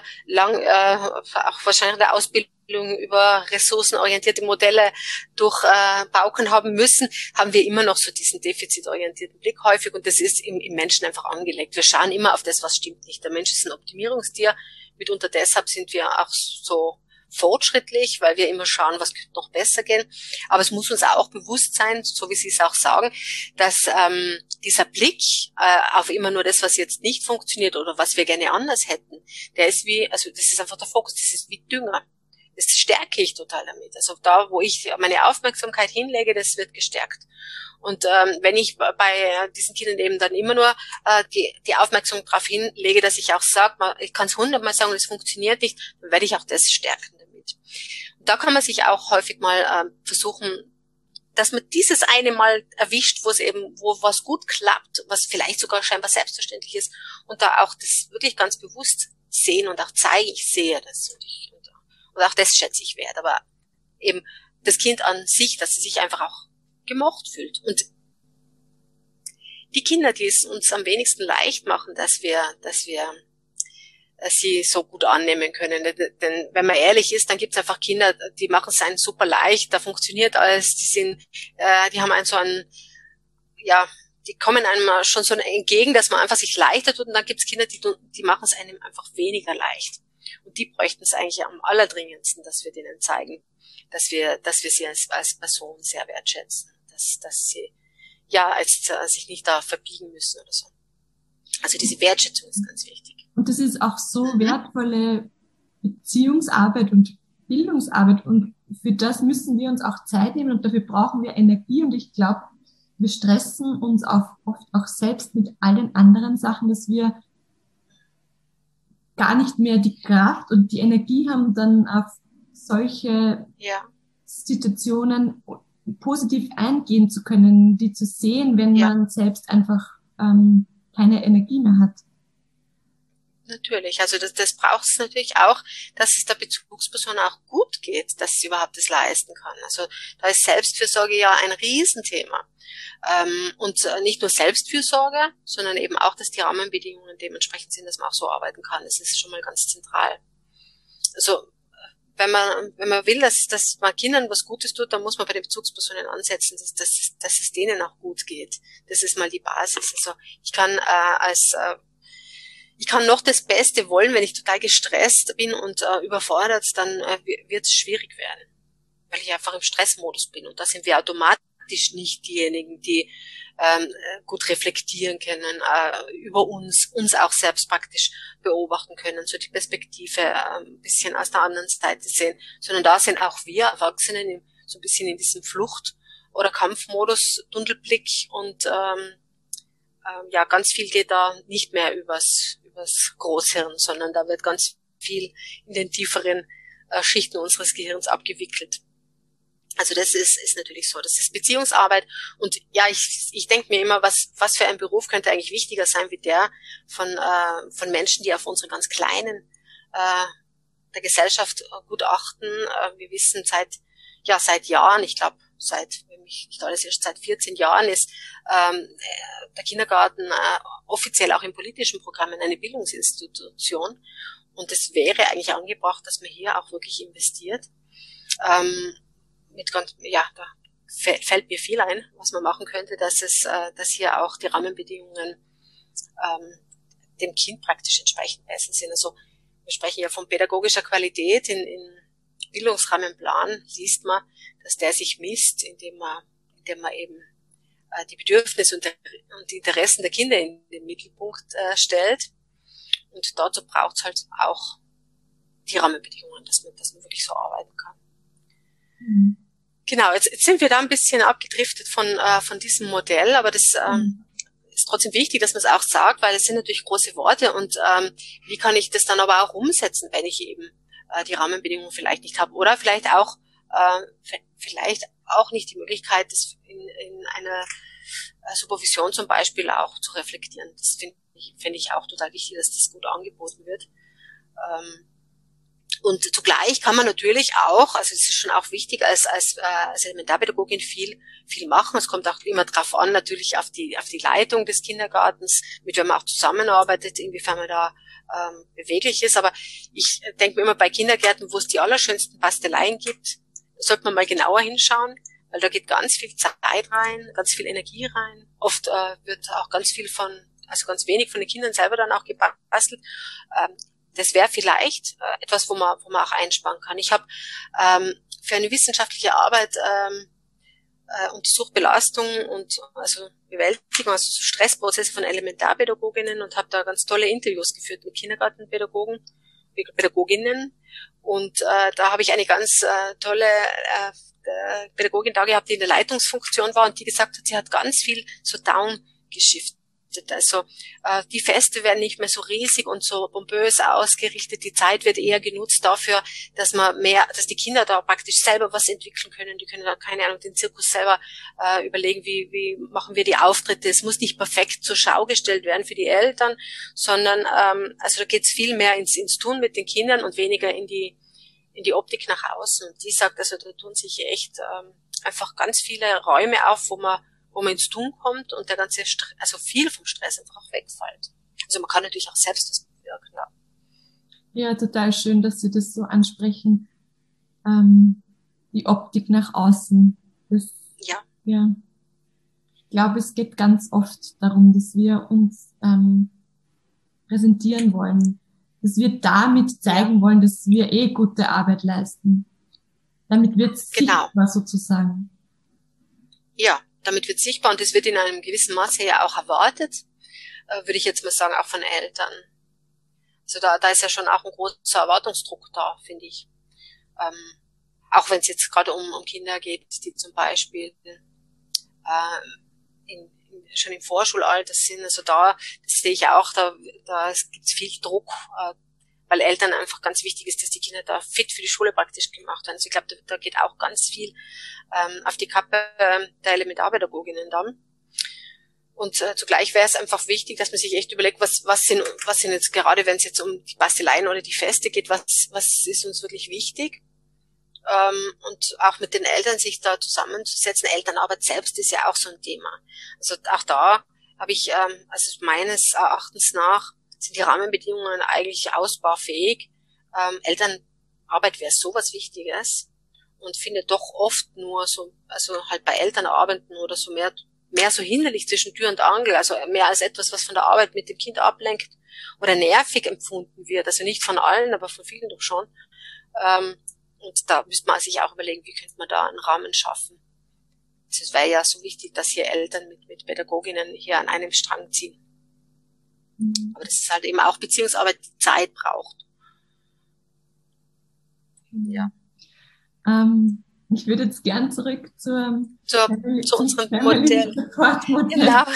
auch wahrscheinlich in der Ausbildung über ressourcenorientierte Modelle durchpauken haben müssen, haben wir immer noch so diesen defizitorientierten Blick häufig und das ist im Menschen einfach angelegt. Wir schauen immer auf das, was stimmt nicht. Der Mensch ist ein Optimierungstier, mitunter deshalb sind wir auch so fortschrittlich, weil wir immer schauen, was könnte noch besser gehen. Aber es muss uns auch bewusst sein, so wie Sie es auch sagen, dass dieser Blick auf immer nur das, was jetzt nicht funktioniert oder was wir gerne anders hätten, das ist einfach der Fokus, das ist wie Dünger. Das stärke ich total damit. Also da, wo ich meine Aufmerksamkeit hinlege, das wird gestärkt. Und wenn ich bei diesen Kindern eben dann immer nur die Aufmerksamkeit darauf hinlege, dass ich auch sage, ich kann es 100-mal sagen, es funktioniert nicht, dann werde ich auch das stärken damit. Und da kann man sich auch häufig mal versuchen, dass man dieses eine Mal erwischt, wo was gut klappt, was vielleicht sogar scheinbar selbstverständlich ist, und da auch das wirklich ganz bewusst sehen und auch zeigen, ich sehe das und auch das schätze ich wert, aber eben das Kind an sich, dass es sich einfach auch gemocht fühlt. Und die Kinder, die es uns am wenigsten leicht machen, dass wir sie so gut annehmen können. Denn wenn man ehrlich ist, dann gibt es einfach Kinder, die machen es einem super leicht, da funktioniert alles, die haben die kommen einem schon so entgegen, dass man einfach sich leichter tut, und dann gibt es Kinder, die machen es einem einfach weniger leicht. Und die bräuchten es eigentlich am allerdringendsten, dass wir denen zeigen, dass wir sie als Person sehr wertschätzen, dass sie sich nicht da verbiegen müssen oder so. Also diese Wertschätzung ist ganz wichtig. Und das ist auch so wertvolle Beziehungsarbeit und Bildungsarbeit. Und für das müssen wir uns auch Zeit nehmen und dafür brauchen wir Energie. Und ich glaube, wir stressen uns oft auch selbst mit all den anderen Sachen, dass wir gar nicht mehr die Kraft und die Energie haben, dann auf solche Situationen positiv eingehen zu können, die zu sehen, wenn man selbst einfach keine Energie mehr hat. Natürlich, also das braucht es natürlich auch, dass es der Bezugsperson auch gut geht, dass sie überhaupt das leisten kann. Also da ist Selbstfürsorge ja ein Riesenthema. Und nicht nur Selbstfürsorge, sondern eben auch, dass die Rahmenbedingungen dementsprechend sind, dass man auch so arbeiten kann. Das ist schon mal ganz zentral. Also wenn man will, dass man Kindern was Gutes tut, dann muss man bei den Bezugspersonen ansetzen, dass es denen auch gut geht. Das ist mal die Basis. Also ich kann noch das Beste wollen, wenn ich total gestresst bin und überfordert, dann wird es schwierig werden, weil ich einfach im Stressmodus bin. Und da sind wir automatisch nicht diejenigen, die gut reflektieren können, über uns auch selbst praktisch beobachten können, so die Perspektive ein bisschen aus der anderen Seite sehen, sondern da sind auch wir Erwachsenen so ein bisschen in diesem Flucht- oder Kampfmodus, Tunnelblick und ganz viel geht da nicht mehr übers Großhirn, sondern da wird ganz viel in den tieferen Schichten unseres Gehirns abgewickelt. Also das ist natürlich so, das ist Beziehungsarbeit und ja, ich denke mir immer, was für ein Beruf könnte eigentlich wichtiger sein wie der von Menschen, die auf unsere ganz kleinen der Gesellschaft gut achten. Wir wissen seit Jahren, ich glaube wenn mich nicht alles erst seit 14 Jahren ist, der Kindergarten offiziell auch in politischen Programmen eine Bildungsinstitution und es wäre eigentlich angebracht, dass man hier auch wirklich investiert. Da fällt mir viel ein, was man machen könnte, dass hier auch die Rahmenbedingungen dem Kind praktisch entsprechend besser sind. Also wir sprechen ja von pädagogischer Qualität. In Bildungsrahmenplan liest man, dass der sich misst, indem man eben die Bedürfnisse und die Interessen der Kinder in den Mittelpunkt stellt. Und dazu braucht es halt auch die Rahmenbedingungen, dass man wirklich so arbeiten kann. Mhm. Genau, jetzt sind wir da ein bisschen abgedriftet von diesem Modell, aber das ist trotzdem wichtig, dass man es auch sagt, weil es sind natürlich große Worte und wie kann ich das dann aber auch umsetzen, wenn ich eben die Rahmenbedingungen vielleicht nicht habe oder vielleicht auch nicht die Möglichkeit, das in einer Supervision zum Beispiel auch zu reflektieren. Das finde ich auch total wichtig, dass das gut angeboten wird. Und zugleich kann man natürlich auch, also es ist schon auch wichtig, als Elementarpädagogin viel machen. Es kommt auch immer drauf an, natürlich auf die Leitung des Kindergartens, mit der man auch zusammenarbeitet, inwiefern man da beweglich ist. Aber ich denke mir immer, bei Kindergärten, wo es die allerschönsten Basteleien gibt, da sollte man mal genauer hinschauen, weil da geht ganz viel Zeit rein, ganz viel Energie rein. Oft wird auch ganz wenig von den Kindern selber dann auch gebastelt. Das wäre vielleicht etwas, wo man auch einsparen kann. Ich habe für eine wissenschaftliche Arbeit untersucht Belastung und also Bewältigung, also Stressprozesse von Elementarpädagoginnen und habe da ganz tolle Interviews geführt mit Pädagoginnen und da habe ich eine ganz tolle Pädagogin da gehabt, die in der Leitungsfunktion war und die gesagt hat, sie hat ganz viel so downgeschiftet. Also die Feste werden nicht mehr so riesig und so pompös ausgerichtet. Die Zeit wird eher genutzt dafür, dass die Kinder da praktisch selber was entwickeln können. Die können da, keine Ahnung, den Zirkus selber überlegen, wie machen wir die Auftritte. Es muss nicht perfekt zur Schau gestellt werden für die Eltern, sondern also da geht's viel mehr ins Tun mit den Kindern und weniger in die Optik nach außen. Und die sagt, also da tun sich echt einfach ganz viele Räume auf, wo man ins Tun kommt und der ganze also viel vom Stress einfach auch wegfällt. Also man kann natürlich auch selbst das bewirken. Ja, total schön, dass Sie das so ansprechen. Die Optik nach außen. Ja. Ich glaube, es geht ganz oft darum, dass wir uns präsentieren wollen. Dass wir damit zeigen wollen, dass wir gute Arbeit leisten. Damit wird es sichtbar sozusagen. Ja. Damit wird sichtbar und das wird in einem gewissen Maße ja auch erwartet. würde ich jetzt mal sagen, auch von Eltern. Also da ist ja schon auch ein großer Erwartungsdruck da, finde ich. Auch wenn es jetzt gerade um Kinder geht, die zum Beispiel schon im Vorschulalter sind. Also das sehe ich auch, da gibt es viel Druck, weil Eltern einfach ganz wichtig ist, dass die Kinder da fit für die Schule praktisch gemacht werden. Also ich glaube, da geht auch ganz viel auf die Kappe der Elementarpädagoginnen dann. Und zugleich wäre es einfach wichtig, dass man sich echt überlegt, was sind jetzt gerade, wenn es jetzt um die Basteleien oder die Feste geht, was ist uns wirklich wichtig? Und auch mit den Eltern sich da zusammenzusetzen. Elternarbeit selbst ist ja auch so ein Thema. Also auch da habe ich, also meines Erachtens nach, sind die Rahmenbedingungen eigentlich ausbaufähig. Elternarbeit wäre sowas Wichtiges und finde doch oft nur so, also halt bei Elternarbeiten oder so mehr so hinderlich zwischen Tür und Angel, also mehr als etwas, was von der Arbeit mit dem Kind ablenkt oder nervig empfunden wird. Also nicht von allen, aber von vielen doch schon. Und da müsste man sich auch überlegen, wie könnte man da einen Rahmen schaffen. Es wäre ja so wichtig, dass hier Eltern mit Pädagoginnen hier an einem Strang ziehen. Aber das ist halt eben auch Beziehungsarbeit, die Zeit braucht. Ja. Ich würde jetzt gern zurück zu unserem Modell. Genau.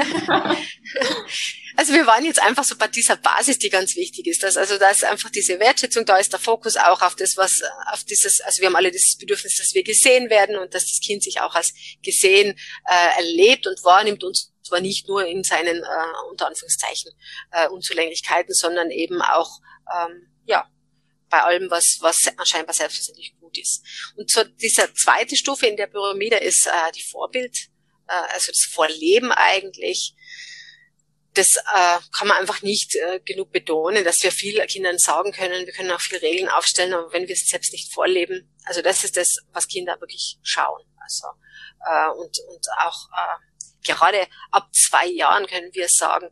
Also wir waren jetzt einfach so bei dieser Basis, die ganz wichtig ist. Also da ist einfach diese Wertschätzung, da ist der Fokus auch auf das, also wir haben alle das Bedürfnis, dass wir gesehen werden und dass das Kind sich auch als gesehen erlebt und wahrnimmt und zwar nicht nur in seinen, unter Anführungszeichen, Unzulänglichkeiten, sondern eben auch, bei allem, was scheinbar selbstverständlich gut ist. Und so dieser zweite Stufe in der Pyramide ist die Vorbild, also das Vorleben eigentlich. Das kann man einfach nicht genug betonen, dass wir viel Kindern sagen können, wir können auch viele Regeln aufstellen, aber wenn wir es selbst nicht vorleben, also das ist das, was Kinder wirklich schauen. Also und auch gerade ab 2 Jahren können wir sagen,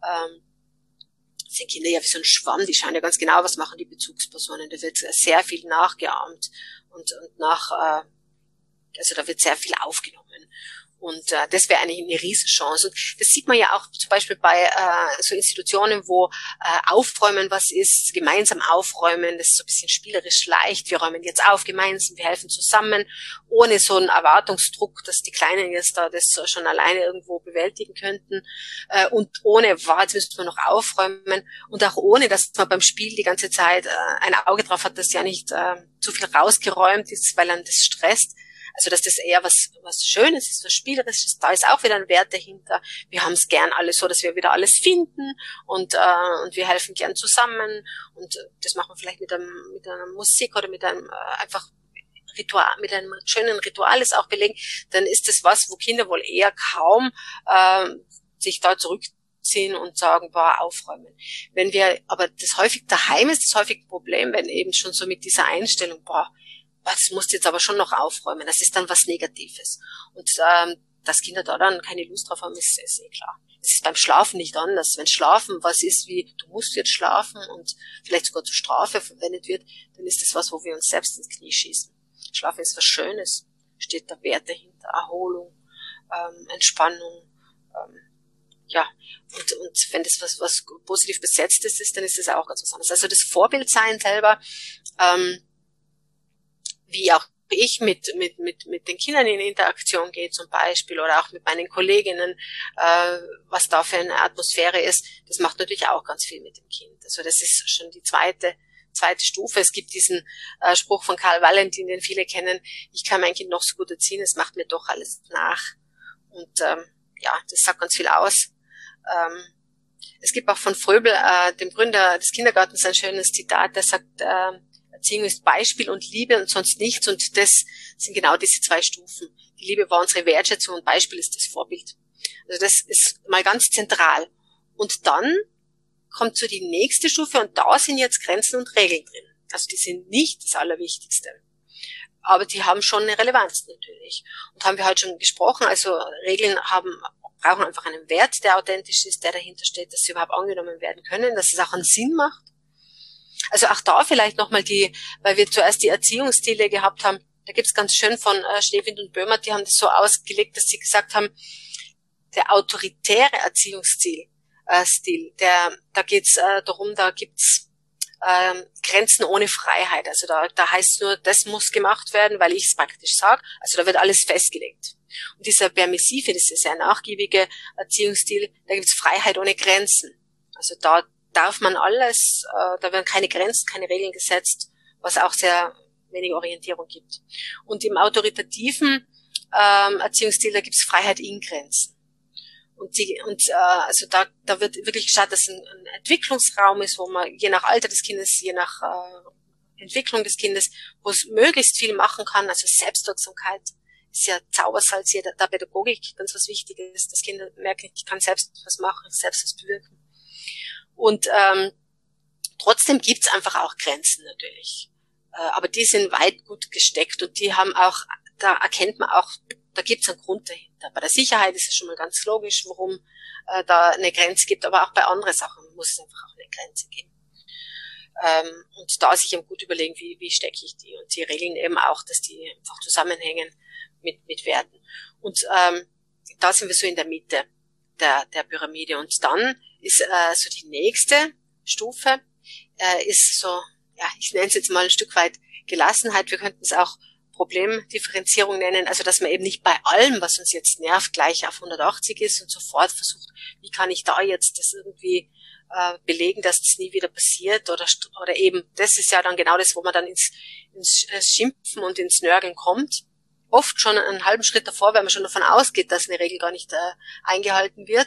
sind Kinder ja wie so ein Schwamm, die schauen ja ganz genau, was machen die Bezugspersonen. Da wird sehr viel nachgeahmt und also da wird sehr viel aufgenommen. Und das wäre eigentlich eine Riesenchance. Und das sieht man ja auch zum Beispiel bei so Institutionen, wo Aufräumen was ist, gemeinsam aufräumen, das ist so ein bisschen spielerisch leicht. Wir räumen jetzt auf gemeinsam, wir helfen zusammen, ohne so einen Erwartungsdruck, dass die Kleinen jetzt da das schon alleine irgendwo bewältigen könnten. Und ohne, jetzt müssen wir noch aufräumen. Und auch ohne, dass man beim Spiel die ganze Zeit ein Auge drauf hat, dass ja nicht zu viel rausgeräumt ist, weil dann das stresst. Also dass das eher was Schönes ist, was Spielerisches. Da ist auch wieder ein Wert dahinter. Wir haben es gern alle so, dass wir wieder alles finden und wir helfen gern zusammen und das machen wir vielleicht mit einer Musik oder mit einem einfach Ritual, mit einem schönen Ritual ist auch belegen. Dann ist das was, wo Kinder wohl eher kaum sich da zurückziehen und sagen, aufräumen. Wenn wir, aber das häufig daheim ist, das häufig ein Problem, wenn eben schon so mit dieser Einstellung, das musst du jetzt aber schon noch aufräumen. Das ist dann was Negatives. Und dass Kinder da dann keine Lust drauf haben, ist klar. Es ist beim Schlafen nicht anders. Wenn Schlafen was ist wie, du musst jetzt schlafen und vielleicht sogar zur Strafe verwendet wird, dann ist das was, wo wir uns selbst ins Knie schießen. Schlafen ist was Schönes. Steht da Wert dahinter. Erholung, Entspannung. Und wenn das was positiv besetzt ist, dann ist das auch ganz was anderes. Also das Vorbildsein selber, wie auch ich mit den Kindern in Interaktion gehe zum Beispiel oder auch mit meinen Kolleginnen, was da für eine Atmosphäre ist, das macht natürlich auch ganz viel mit dem Kind. Also das ist schon die zweite Stufe. Es gibt diesen Spruch von Karl Valentin, den viele kennen, ich kann mein Kind noch so gut erziehen, es macht mir doch alles nach. Und das sagt ganz viel aus. Es gibt auch von Fröbel, dem Gründer des Kindergartens, ein schönes Zitat, der sagt, Erziehung ist Beispiel und Liebe und sonst nichts. Und das sind genau diese 2 Stufen. Die Liebe war unsere Wertschätzung und Beispiel ist das Vorbild. Also das ist mal ganz zentral. Und dann kommt so die nächste Stufe und da sind jetzt Grenzen und Regeln drin. Also die sind nicht das Allerwichtigste. Aber die haben schon eine Relevanz natürlich. Und haben wir heute schon gesprochen. Also Regeln brauchen einfach einen Wert, der authentisch ist, der dahinter steht, dass sie überhaupt angenommen werden können, dass es auch einen Sinn macht. Also auch da vielleicht nochmal weil wir zuerst die Erziehungsstile gehabt haben, da gibt's ganz schön von Schneewind und Böhmer, die haben das so ausgelegt, dass sie gesagt haben, der autoritäre Erziehungsstil Stil. Da geht's darum, da gibt's Grenzen ohne Freiheit. Also da heißt nur, das muss gemacht werden, weil ich es praktisch sage. Also da wird alles festgelegt. Und dieser permissive, das ist sehr nachgiebige Erziehungsstil, da gibt's Freiheit ohne Grenzen. Also da darf man alles, da werden keine Grenzen, keine Regeln gesetzt, was auch sehr wenig Orientierung gibt. Und im autoritativen Erziehungsstil, da gibt's Freiheit in Grenzen. Also da wird wirklich geschaut, dass ein Entwicklungsraum ist, wo man je nach Alter des Kindes, je nach Entwicklung des Kindes, wo es möglichst viel machen kann. Also Selbstwirksamkeit ist ja Zaubersalz hier der Pädagogik, ganz was Wichtiges, dass Kinder merken, ich kann selbst was machen, selbst was bewirken. Und trotzdem gibt's einfach auch Grenzen natürlich. Aber die sind weit gut gesteckt und die haben auch, da erkennt man auch, da gibt's einen Grund dahinter. Bei der Sicherheit ist es schon mal ganz logisch, warum da eine Grenze gibt, aber auch bei anderen Sachen muss es einfach auch eine Grenze geben. Und da sich eben gut überlegen, wie stecke ich die. Und die Regeln eben auch, dass die einfach zusammenhängen mit Werten. Und da sind wir so in der Mitte der Pyramide. Und dann ist so die nächste Stufe, ist so, ja, ich nenne es jetzt mal ein Stück weit Gelassenheit. Wir könnten es auch Problemdifferenzierung nennen, also dass man eben nicht bei allem, was uns jetzt nervt, gleich auf 180 ist und sofort versucht, wie kann ich da jetzt das irgendwie belegen, dass das nie wieder passiert oder eben, das ist ja dann genau das, wo man dann ins Schimpfen und ins Nörgeln kommt. Oft schon einen halben Schritt davor, weil man schon davon ausgeht, dass eine Regel gar nicht eingehalten wird.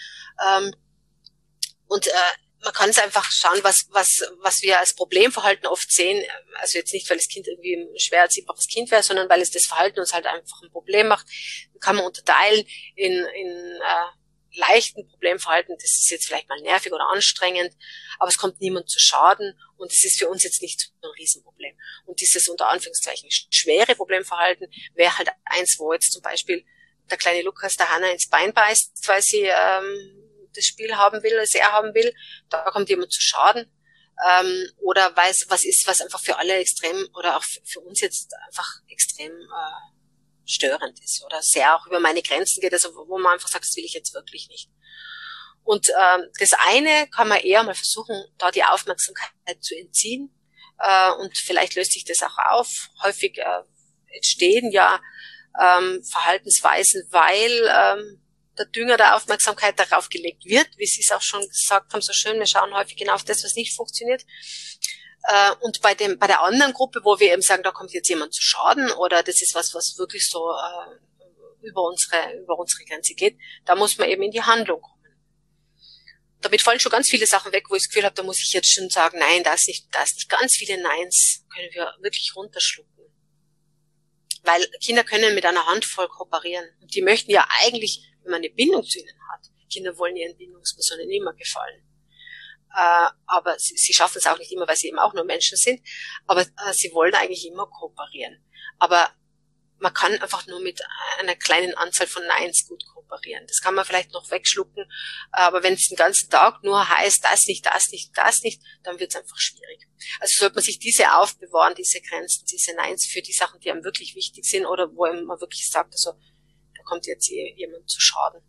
Man kann es einfach schauen, was wir als Problemverhalten oft sehen. Also jetzt nicht, weil das Kind irgendwie ein schwer erziehbares Kind wäre, sondern weil es das Verhalten uns halt einfach ein Problem macht. Dann kann man unterteilen in leichten Problemverhalten. Das ist jetzt vielleicht mal nervig oder anstrengend, aber es kommt niemand zu Schaden und es ist für uns jetzt nicht so ein Riesenproblem. Und dieses unter Anführungszeichen schwere Problemverhalten wäre halt eins, wo jetzt zum Beispiel der kleine Lukas der Hannah ins Bein beißt, weil sie das Spiel haben will, das er haben will, da kommt jemand zu Schaden, oder weiß, was einfach für alle extrem, oder auch für uns jetzt einfach extrem störend ist, oder sehr auch über meine Grenzen geht, also wo man einfach sagt, das will ich jetzt wirklich nicht. Und das eine kann man eher mal versuchen, da die Aufmerksamkeit zu entziehen, und vielleicht löst sich das auch auf. Häufig entstehen ja Verhaltensweisen, weil der Dünger der Aufmerksamkeit darauf gelegt wird, wie Sie es auch schon gesagt haben, so schön, wir schauen häufig genau auf das, was nicht funktioniert. Und bei der anderen Gruppe, wo wir eben sagen, da kommt jetzt jemand zu Schaden oder das ist was wirklich so über unsere Grenze geht, da muss man eben in die Handlung kommen. Damit fallen schon ganz viele Sachen weg, wo ich das Gefühl habe, da muss ich jetzt schon sagen, nein, da ist nicht ganz viele Neins, können wir wirklich runterschlucken. Weil Kinder können mit einer Handvoll kooperieren. Und die möchten ja eigentlich, wenn man eine Bindung zu ihnen hat, Kinder wollen ihren Bindungspersonen immer gefallen. Aber sie schaffen es auch nicht immer, weil sie eben auch nur Menschen sind. Aber sie wollen eigentlich immer kooperieren. Aber man kann einfach nur mit einer kleinen Anzahl von Neins gut kooperieren. Das kann man vielleicht noch wegschlucken. Aber wenn es den ganzen Tag nur heißt, das nicht, dann wird es einfach schwierig. Also sollte man sich diese aufbewahren, diese Grenzen, diese Neins für die Sachen, die einem wirklich wichtig sind oder wo man wirklich sagt, also da kommt jetzt jemand zu Schaden.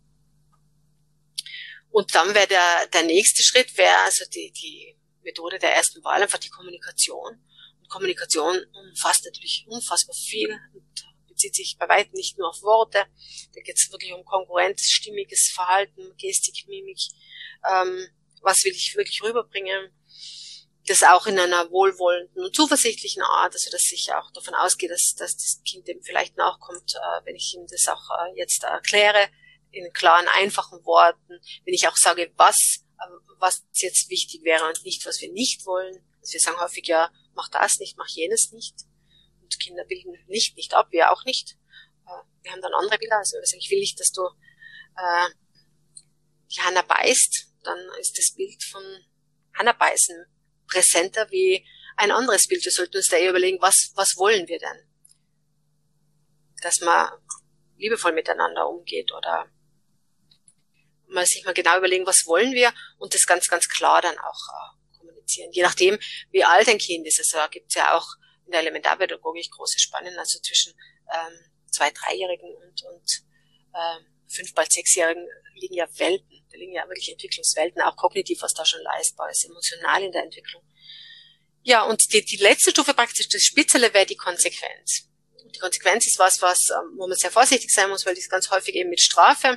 Und dann wäre der nächste Schritt, wäre also die Methode der ersten Wahl, einfach die Kommunikation. Und Kommunikation umfasst natürlich unfassbar viel und bezieht sich bei weitem nicht nur auf Worte. Da geht es wirklich um kongruentes, stimmiges Verhalten, Gestik, Mimik. Was will ich wirklich rüberbringen? Das auch in einer wohlwollenden und zuversichtlichen Art, also dass ich auch davon ausgehe, dass das Kind dem vielleicht nachkommt, wenn ich ihm das auch jetzt erkläre, in klaren, einfachen Worten, wenn ich auch sage, was jetzt wichtig wäre und nicht, was wir nicht wollen. Also wir sagen häufig, ja, mach das nicht, mach jenes nicht. Und Kinder bilden nicht ab, wir auch nicht. Wir haben dann andere Bilder, also wir sagen, ich will nicht, dass du die Hannah beißt, dann ist das Bild von Hannah beißen präsenter wie ein anderes Bild. Wir sollten uns da eher überlegen, was wollen wir denn? Dass man liebevoll miteinander umgeht oder mal sich mal genau überlegen, was wollen wir und das ganz, ganz klar dann auch kommunizieren. Je nachdem, wie alt ein Kind ist. Also da gibt es ja auch in der Elementarpädagogik große Spannen, also zwischen 2-3-Jährigen und 5, bald 6-Jährigen liegen ja Welten, da liegen ja wirklich Entwicklungswelten, auch kognitiv, was da schon leistbar ist, emotional in der Entwicklung. Ja, und die letzte Stufe praktisch, das Spitzele wäre die Konsequenz. Und die Konsequenz ist was, wo man sehr vorsichtig sein muss, weil die ganz häufig eben mit Strafe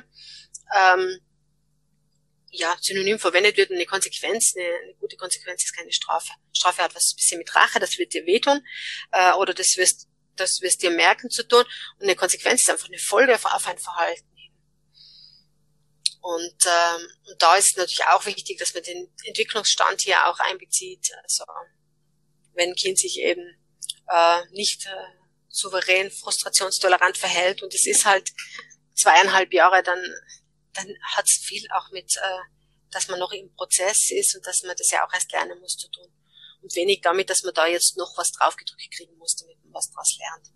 synonym verwendet wird. Und eine Konsequenz, eine gute Konsequenz ist keine Strafe. Strafe hat was ein bisschen mit Rache, das wird dir wehtun, oder das wirst dir merken zu tun. Und eine Konsequenz ist einfach eine Folge auf ein Verhalten. Und da ist es natürlich auch wichtig, dass man den Entwicklungsstand hier auch einbezieht. Also wenn ein Kind sich eben nicht souverän, frustrationstolerant verhält und es ist halt 2,5 Jahre, dann hat es viel auch mit, dass man noch im Prozess ist und dass man das ja auch erst lernen muss zu tun. Und wenig damit, dass man da jetzt noch was draufgedrückt kriegen muss, damit man was draus lernt.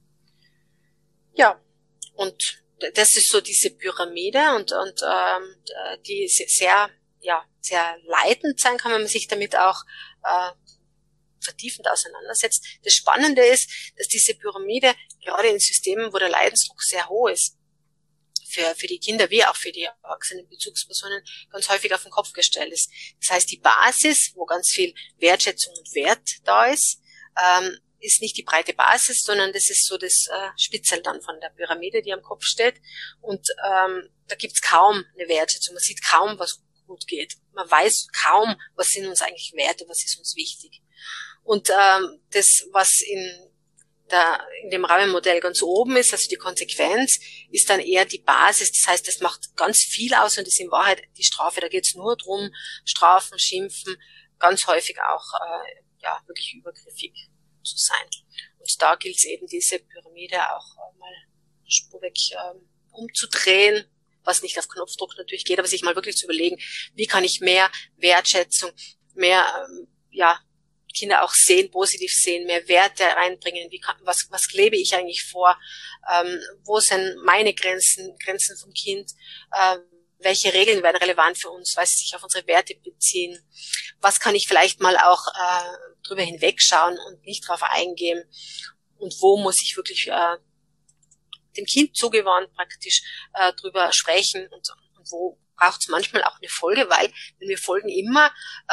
Ja, und das ist so diese Pyramide und die sehr leitend sein kann, wenn man sich damit auch vertiefend auseinandersetzt. Das Spannende ist, dass diese Pyramide gerade in Systemen, wo der Leidensdruck sehr hoch ist, für die Kinder wie auch für die erwachsenen Bezugspersonen ganz häufig auf den Kopf gestellt ist. Das heißt, die Basis, wo ganz viel Wertschätzung und Wert da ist nicht die breite Basis, sondern das ist so das Spitzel dann von der Pyramide, die am Kopf steht. Und da gibt's kaum eine Wertschätzung. Man sieht kaum, was gut geht. Man weiß kaum, was sind uns eigentlich Werte, was ist uns wichtig. Und das, was in dem Rahmenmodell ganz oben ist, also die Konsequenz, ist dann eher die Basis. Das heißt, das macht ganz viel aus und ist in Wahrheit die Strafe. Da geht's nur drum, Strafen, Schimpfen, ganz häufig auch wirklich übergriffig zu sein. Und da gilt es eben, diese Pyramide auch mal spurweg umzudrehen, was nicht auf Knopfdruck natürlich geht, aber sich mal wirklich zu überlegen, wie kann ich mehr Wertschätzung, mehr Kinder auch sehen, positiv sehen, mehr Werte reinbringen, was lebe ich eigentlich vor, wo sind meine Grenzen vom Kind, welche Regeln werden relevant für uns, weil sie sich auf unsere Werte beziehen, was kann ich vielleicht mal auch drüber hinwegschauen und nicht drauf eingehen und wo muss ich wirklich dem Kind zugewandt praktisch drüber sprechen und wo braucht es manchmal auch eine Folge, weil wenn wir Folgen immer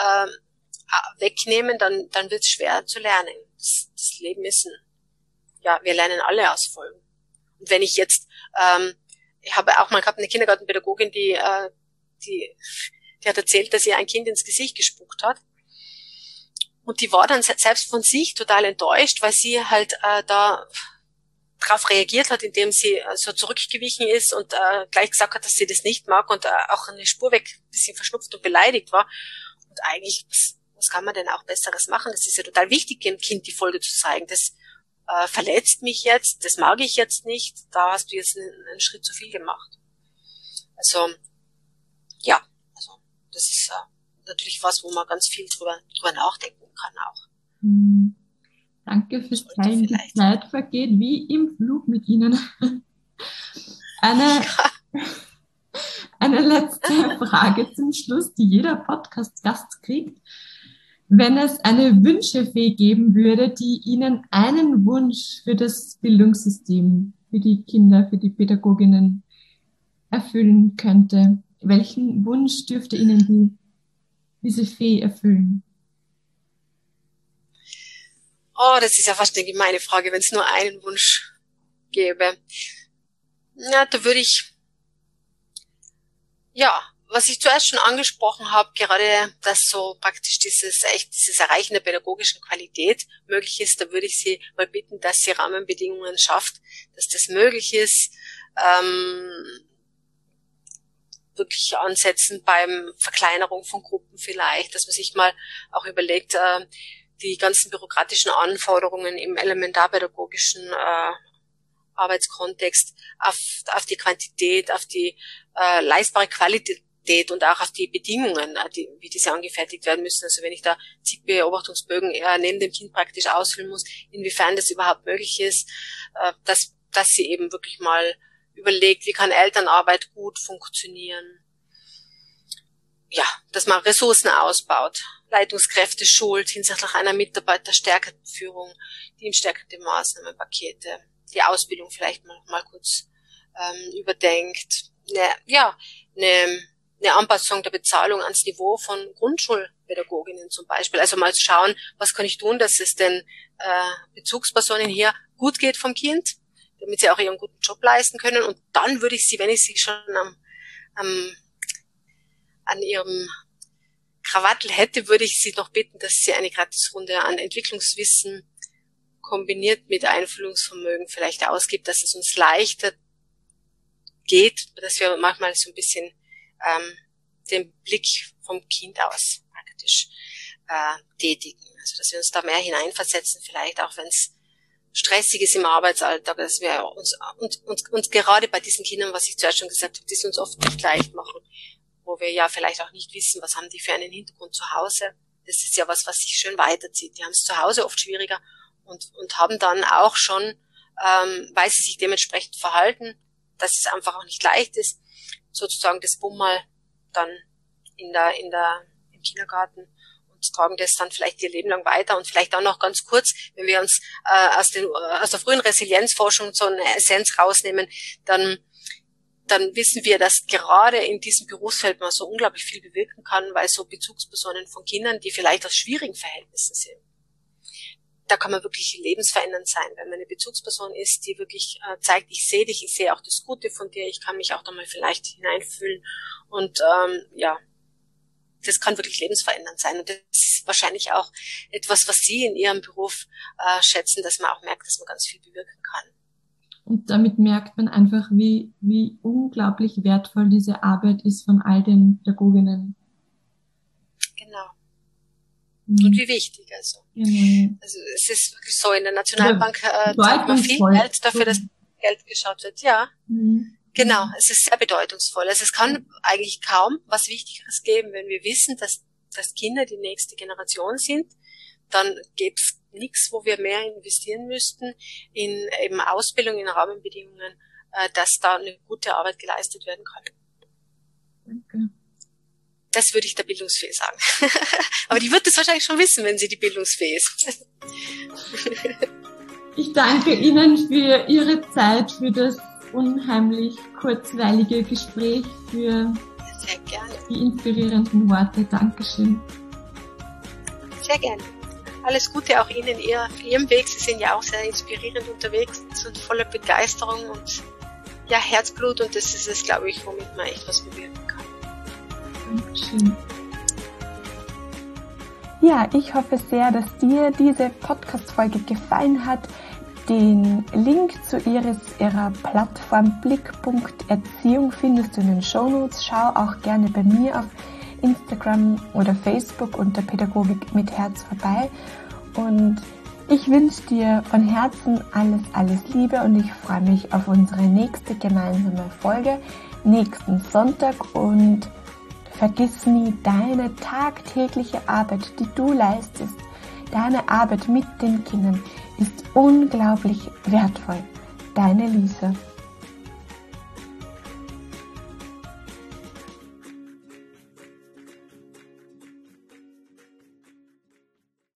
wegnehmen, dann wird es schwer zu lernen. Das Leben ist wir lernen alle aus Folgen. Und wenn ich jetzt, ich habe auch mal gehabt eine Kindergartenpädagogin, die hat erzählt, dass ihr ein Kind ins Gesicht gespuckt hat. Und die war dann selbst von sich total enttäuscht, weil sie halt da drauf reagiert hat, indem sie so zurückgewichen ist und gleich gesagt hat, dass sie das nicht mag und auch eine Spur weg ein bisschen verschnupft und beleidigt war. Und eigentlich, was kann man denn auch Besseres machen? Das ist ja total wichtig, dem Kind die Folge zu zeigen. Das verletzt mich jetzt, das mag ich jetzt nicht, da hast du jetzt einen Schritt zu viel gemacht. Also, das ist natürlich was, wo man ganz viel drüber nachdenken kann auch. Danke fürs Teilen. Die Zeit vergeht wie im Flug mit Ihnen. Eine letzte Frage zum Schluss, die jeder Podcast-Gast kriegt. Wenn es eine Wünschefee geben würde, die Ihnen einen Wunsch für das Bildungssystem, für die Kinder, für die Pädagoginnen erfüllen könnte, welchen Wunsch dürfte Ihnen diese Fee erfüllen? Oh, das ist ja fast eine gemeine Frage, wenn es nur einen Wunsch gäbe. Ja, da würde ich, was ich zuerst schon angesprochen habe, gerade, dass so praktisch dieses Erreichen der pädagogischen Qualität möglich ist, da würde ich Sie mal bitten, dass sie Rahmenbedingungen schafft, dass das möglich ist, wirklich ansetzen beim Verkleinerung von Gruppen vielleicht, dass man sich mal auch überlegt, die ganzen bürokratischen Anforderungen im elementarpädagogischen Arbeitskontext auf die Quantität, auf die leistbare Qualität und auch auf die Bedingungen, wie diese angefertigt werden müssen. Also wenn ich da zig Beobachtungsbögen neben dem Kind praktisch ausfüllen muss, inwiefern das überhaupt möglich ist, dass sie eben wirklich mal überlegt, wie kann Elternarbeit gut funktionieren. Ja, dass man Ressourcen ausbaut, Leitungskräfte schult hinsichtlich einer mitarbeiterstärkenden Führung, teamstärkende Maßnahmenpakete, die Ausbildung vielleicht mal kurz überdenkt, eine Anpassung der Bezahlung ans Niveau von Grundschulpädagoginnen zum Beispiel. Also mal schauen, was kann ich tun, dass es den Bezugspersonen hier gut geht vom Kind, damit sie auch ihren guten Job leisten können. Und dann würde ich sie, wenn ich sie schon an ihrem Krawattel hätte, würde ich sie noch bitten, dass sie eine Gratisrunde an Entwicklungswissen kombiniert mit Einfühlungsvermögen vielleicht ausgibt, dass es uns leichter geht, dass wir manchmal so ein bisschen den Blick vom Kind aus praktisch tätigen. Also dass wir uns da mehr hineinversetzen, vielleicht auch wenn es stressig ist im Arbeitsalltag, dass wir uns gerade bei diesen Kindern, was ich zuerst schon gesagt habe, die es uns oft nicht leicht machen, wo wir ja vielleicht auch nicht wissen, was haben die für einen Hintergrund zu Hause. Das ist ja was sich schön weiterzieht. Die haben es zu Hause oft schwieriger und haben dann auch schon, weil sie sich dementsprechend verhalten, dass es einfach auch nicht leicht ist, sozusagen das Bumm mal dann im Kindergarten und tragen das dann vielleicht ihr Leben lang weiter. Und vielleicht auch noch ganz kurz, wenn wir uns aus der frühen Resilienzforschung so eine Essenz rausnehmen, dann wissen wir, dass gerade in diesem Berufsfeld man so unglaublich viel bewirken kann, weil so Bezugspersonen von Kindern, die vielleicht aus schwierigen Verhältnissen sind, da kann man wirklich lebensverändernd sein, wenn man eine Bezugsperson ist, die wirklich zeigt, ich sehe dich, ich sehe auch das Gute von dir, ich kann mich auch da mal vielleicht hineinfühlen und das kann wirklich lebensverändernd sein und das ist wahrscheinlich auch etwas, was Sie in Ihrem Beruf schätzen, dass man auch merkt, dass man ganz viel bewirken kann. Und damit merkt man einfach, wie unglaublich wertvoll diese Arbeit ist von all den Pädagoginnen. Genau. Und wie wichtig, also. Genau. Also es ist wirklich so, in der Nationalbank zahlt man viel Geld dafür, dass Geld geschaut wird. Ja, genau, es ist sehr bedeutungsvoll. Also es kann eigentlich kaum was Wichtigeres geben, wenn wir wissen, dass Kinder die nächste Generation sind, dann gibt's nichts, wo wir mehr investieren müssten in eben Ausbildung, in Rahmenbedingungen, dass da eine gute Arbeit geleistet werden kann. Danke. Das würde ich der Bildungsfee sagen. Aber die wird es wahrscheinlich schon wissen, wenn sie die Bildungsfee ist. Ich danke Ihnen für Ihre Zeit, für das unheimlich kurzweilige Gespräch, für sehr gerne. Die inspirierenden Worte. Dankeschön. Sehr gerne. Alles Gute auch Ihnen auf Ihrem Weg. Sie sind ja auch sehr inspirierend unterwegs und voller Begeisterung und ja, Herzblut. Und das ist es, glaube ich, womit man echt was bewirken kann. Dankeschön. Ja, ich hoffe sehr, dass dir diese Podcast-Folge gefallen hat. Den Link zu ihrer Plattform Blickpunkt-Erziehung findest du in den Shownotes. Schau auch gerne bei mir auf Instagram oder Facebook unter Pädagogik mit Herz vorbei. Und ich wünsche dir von Herzen alles Liebe und ich freue mich auf unsere nächste gemeinsame Folge nächsten Sonntag und vergiss nie, deine tagtägliche Arbeit, die du leistest, deine Arbeit mit den Kindern ist unglaublich wertvoll. Deine Lisa.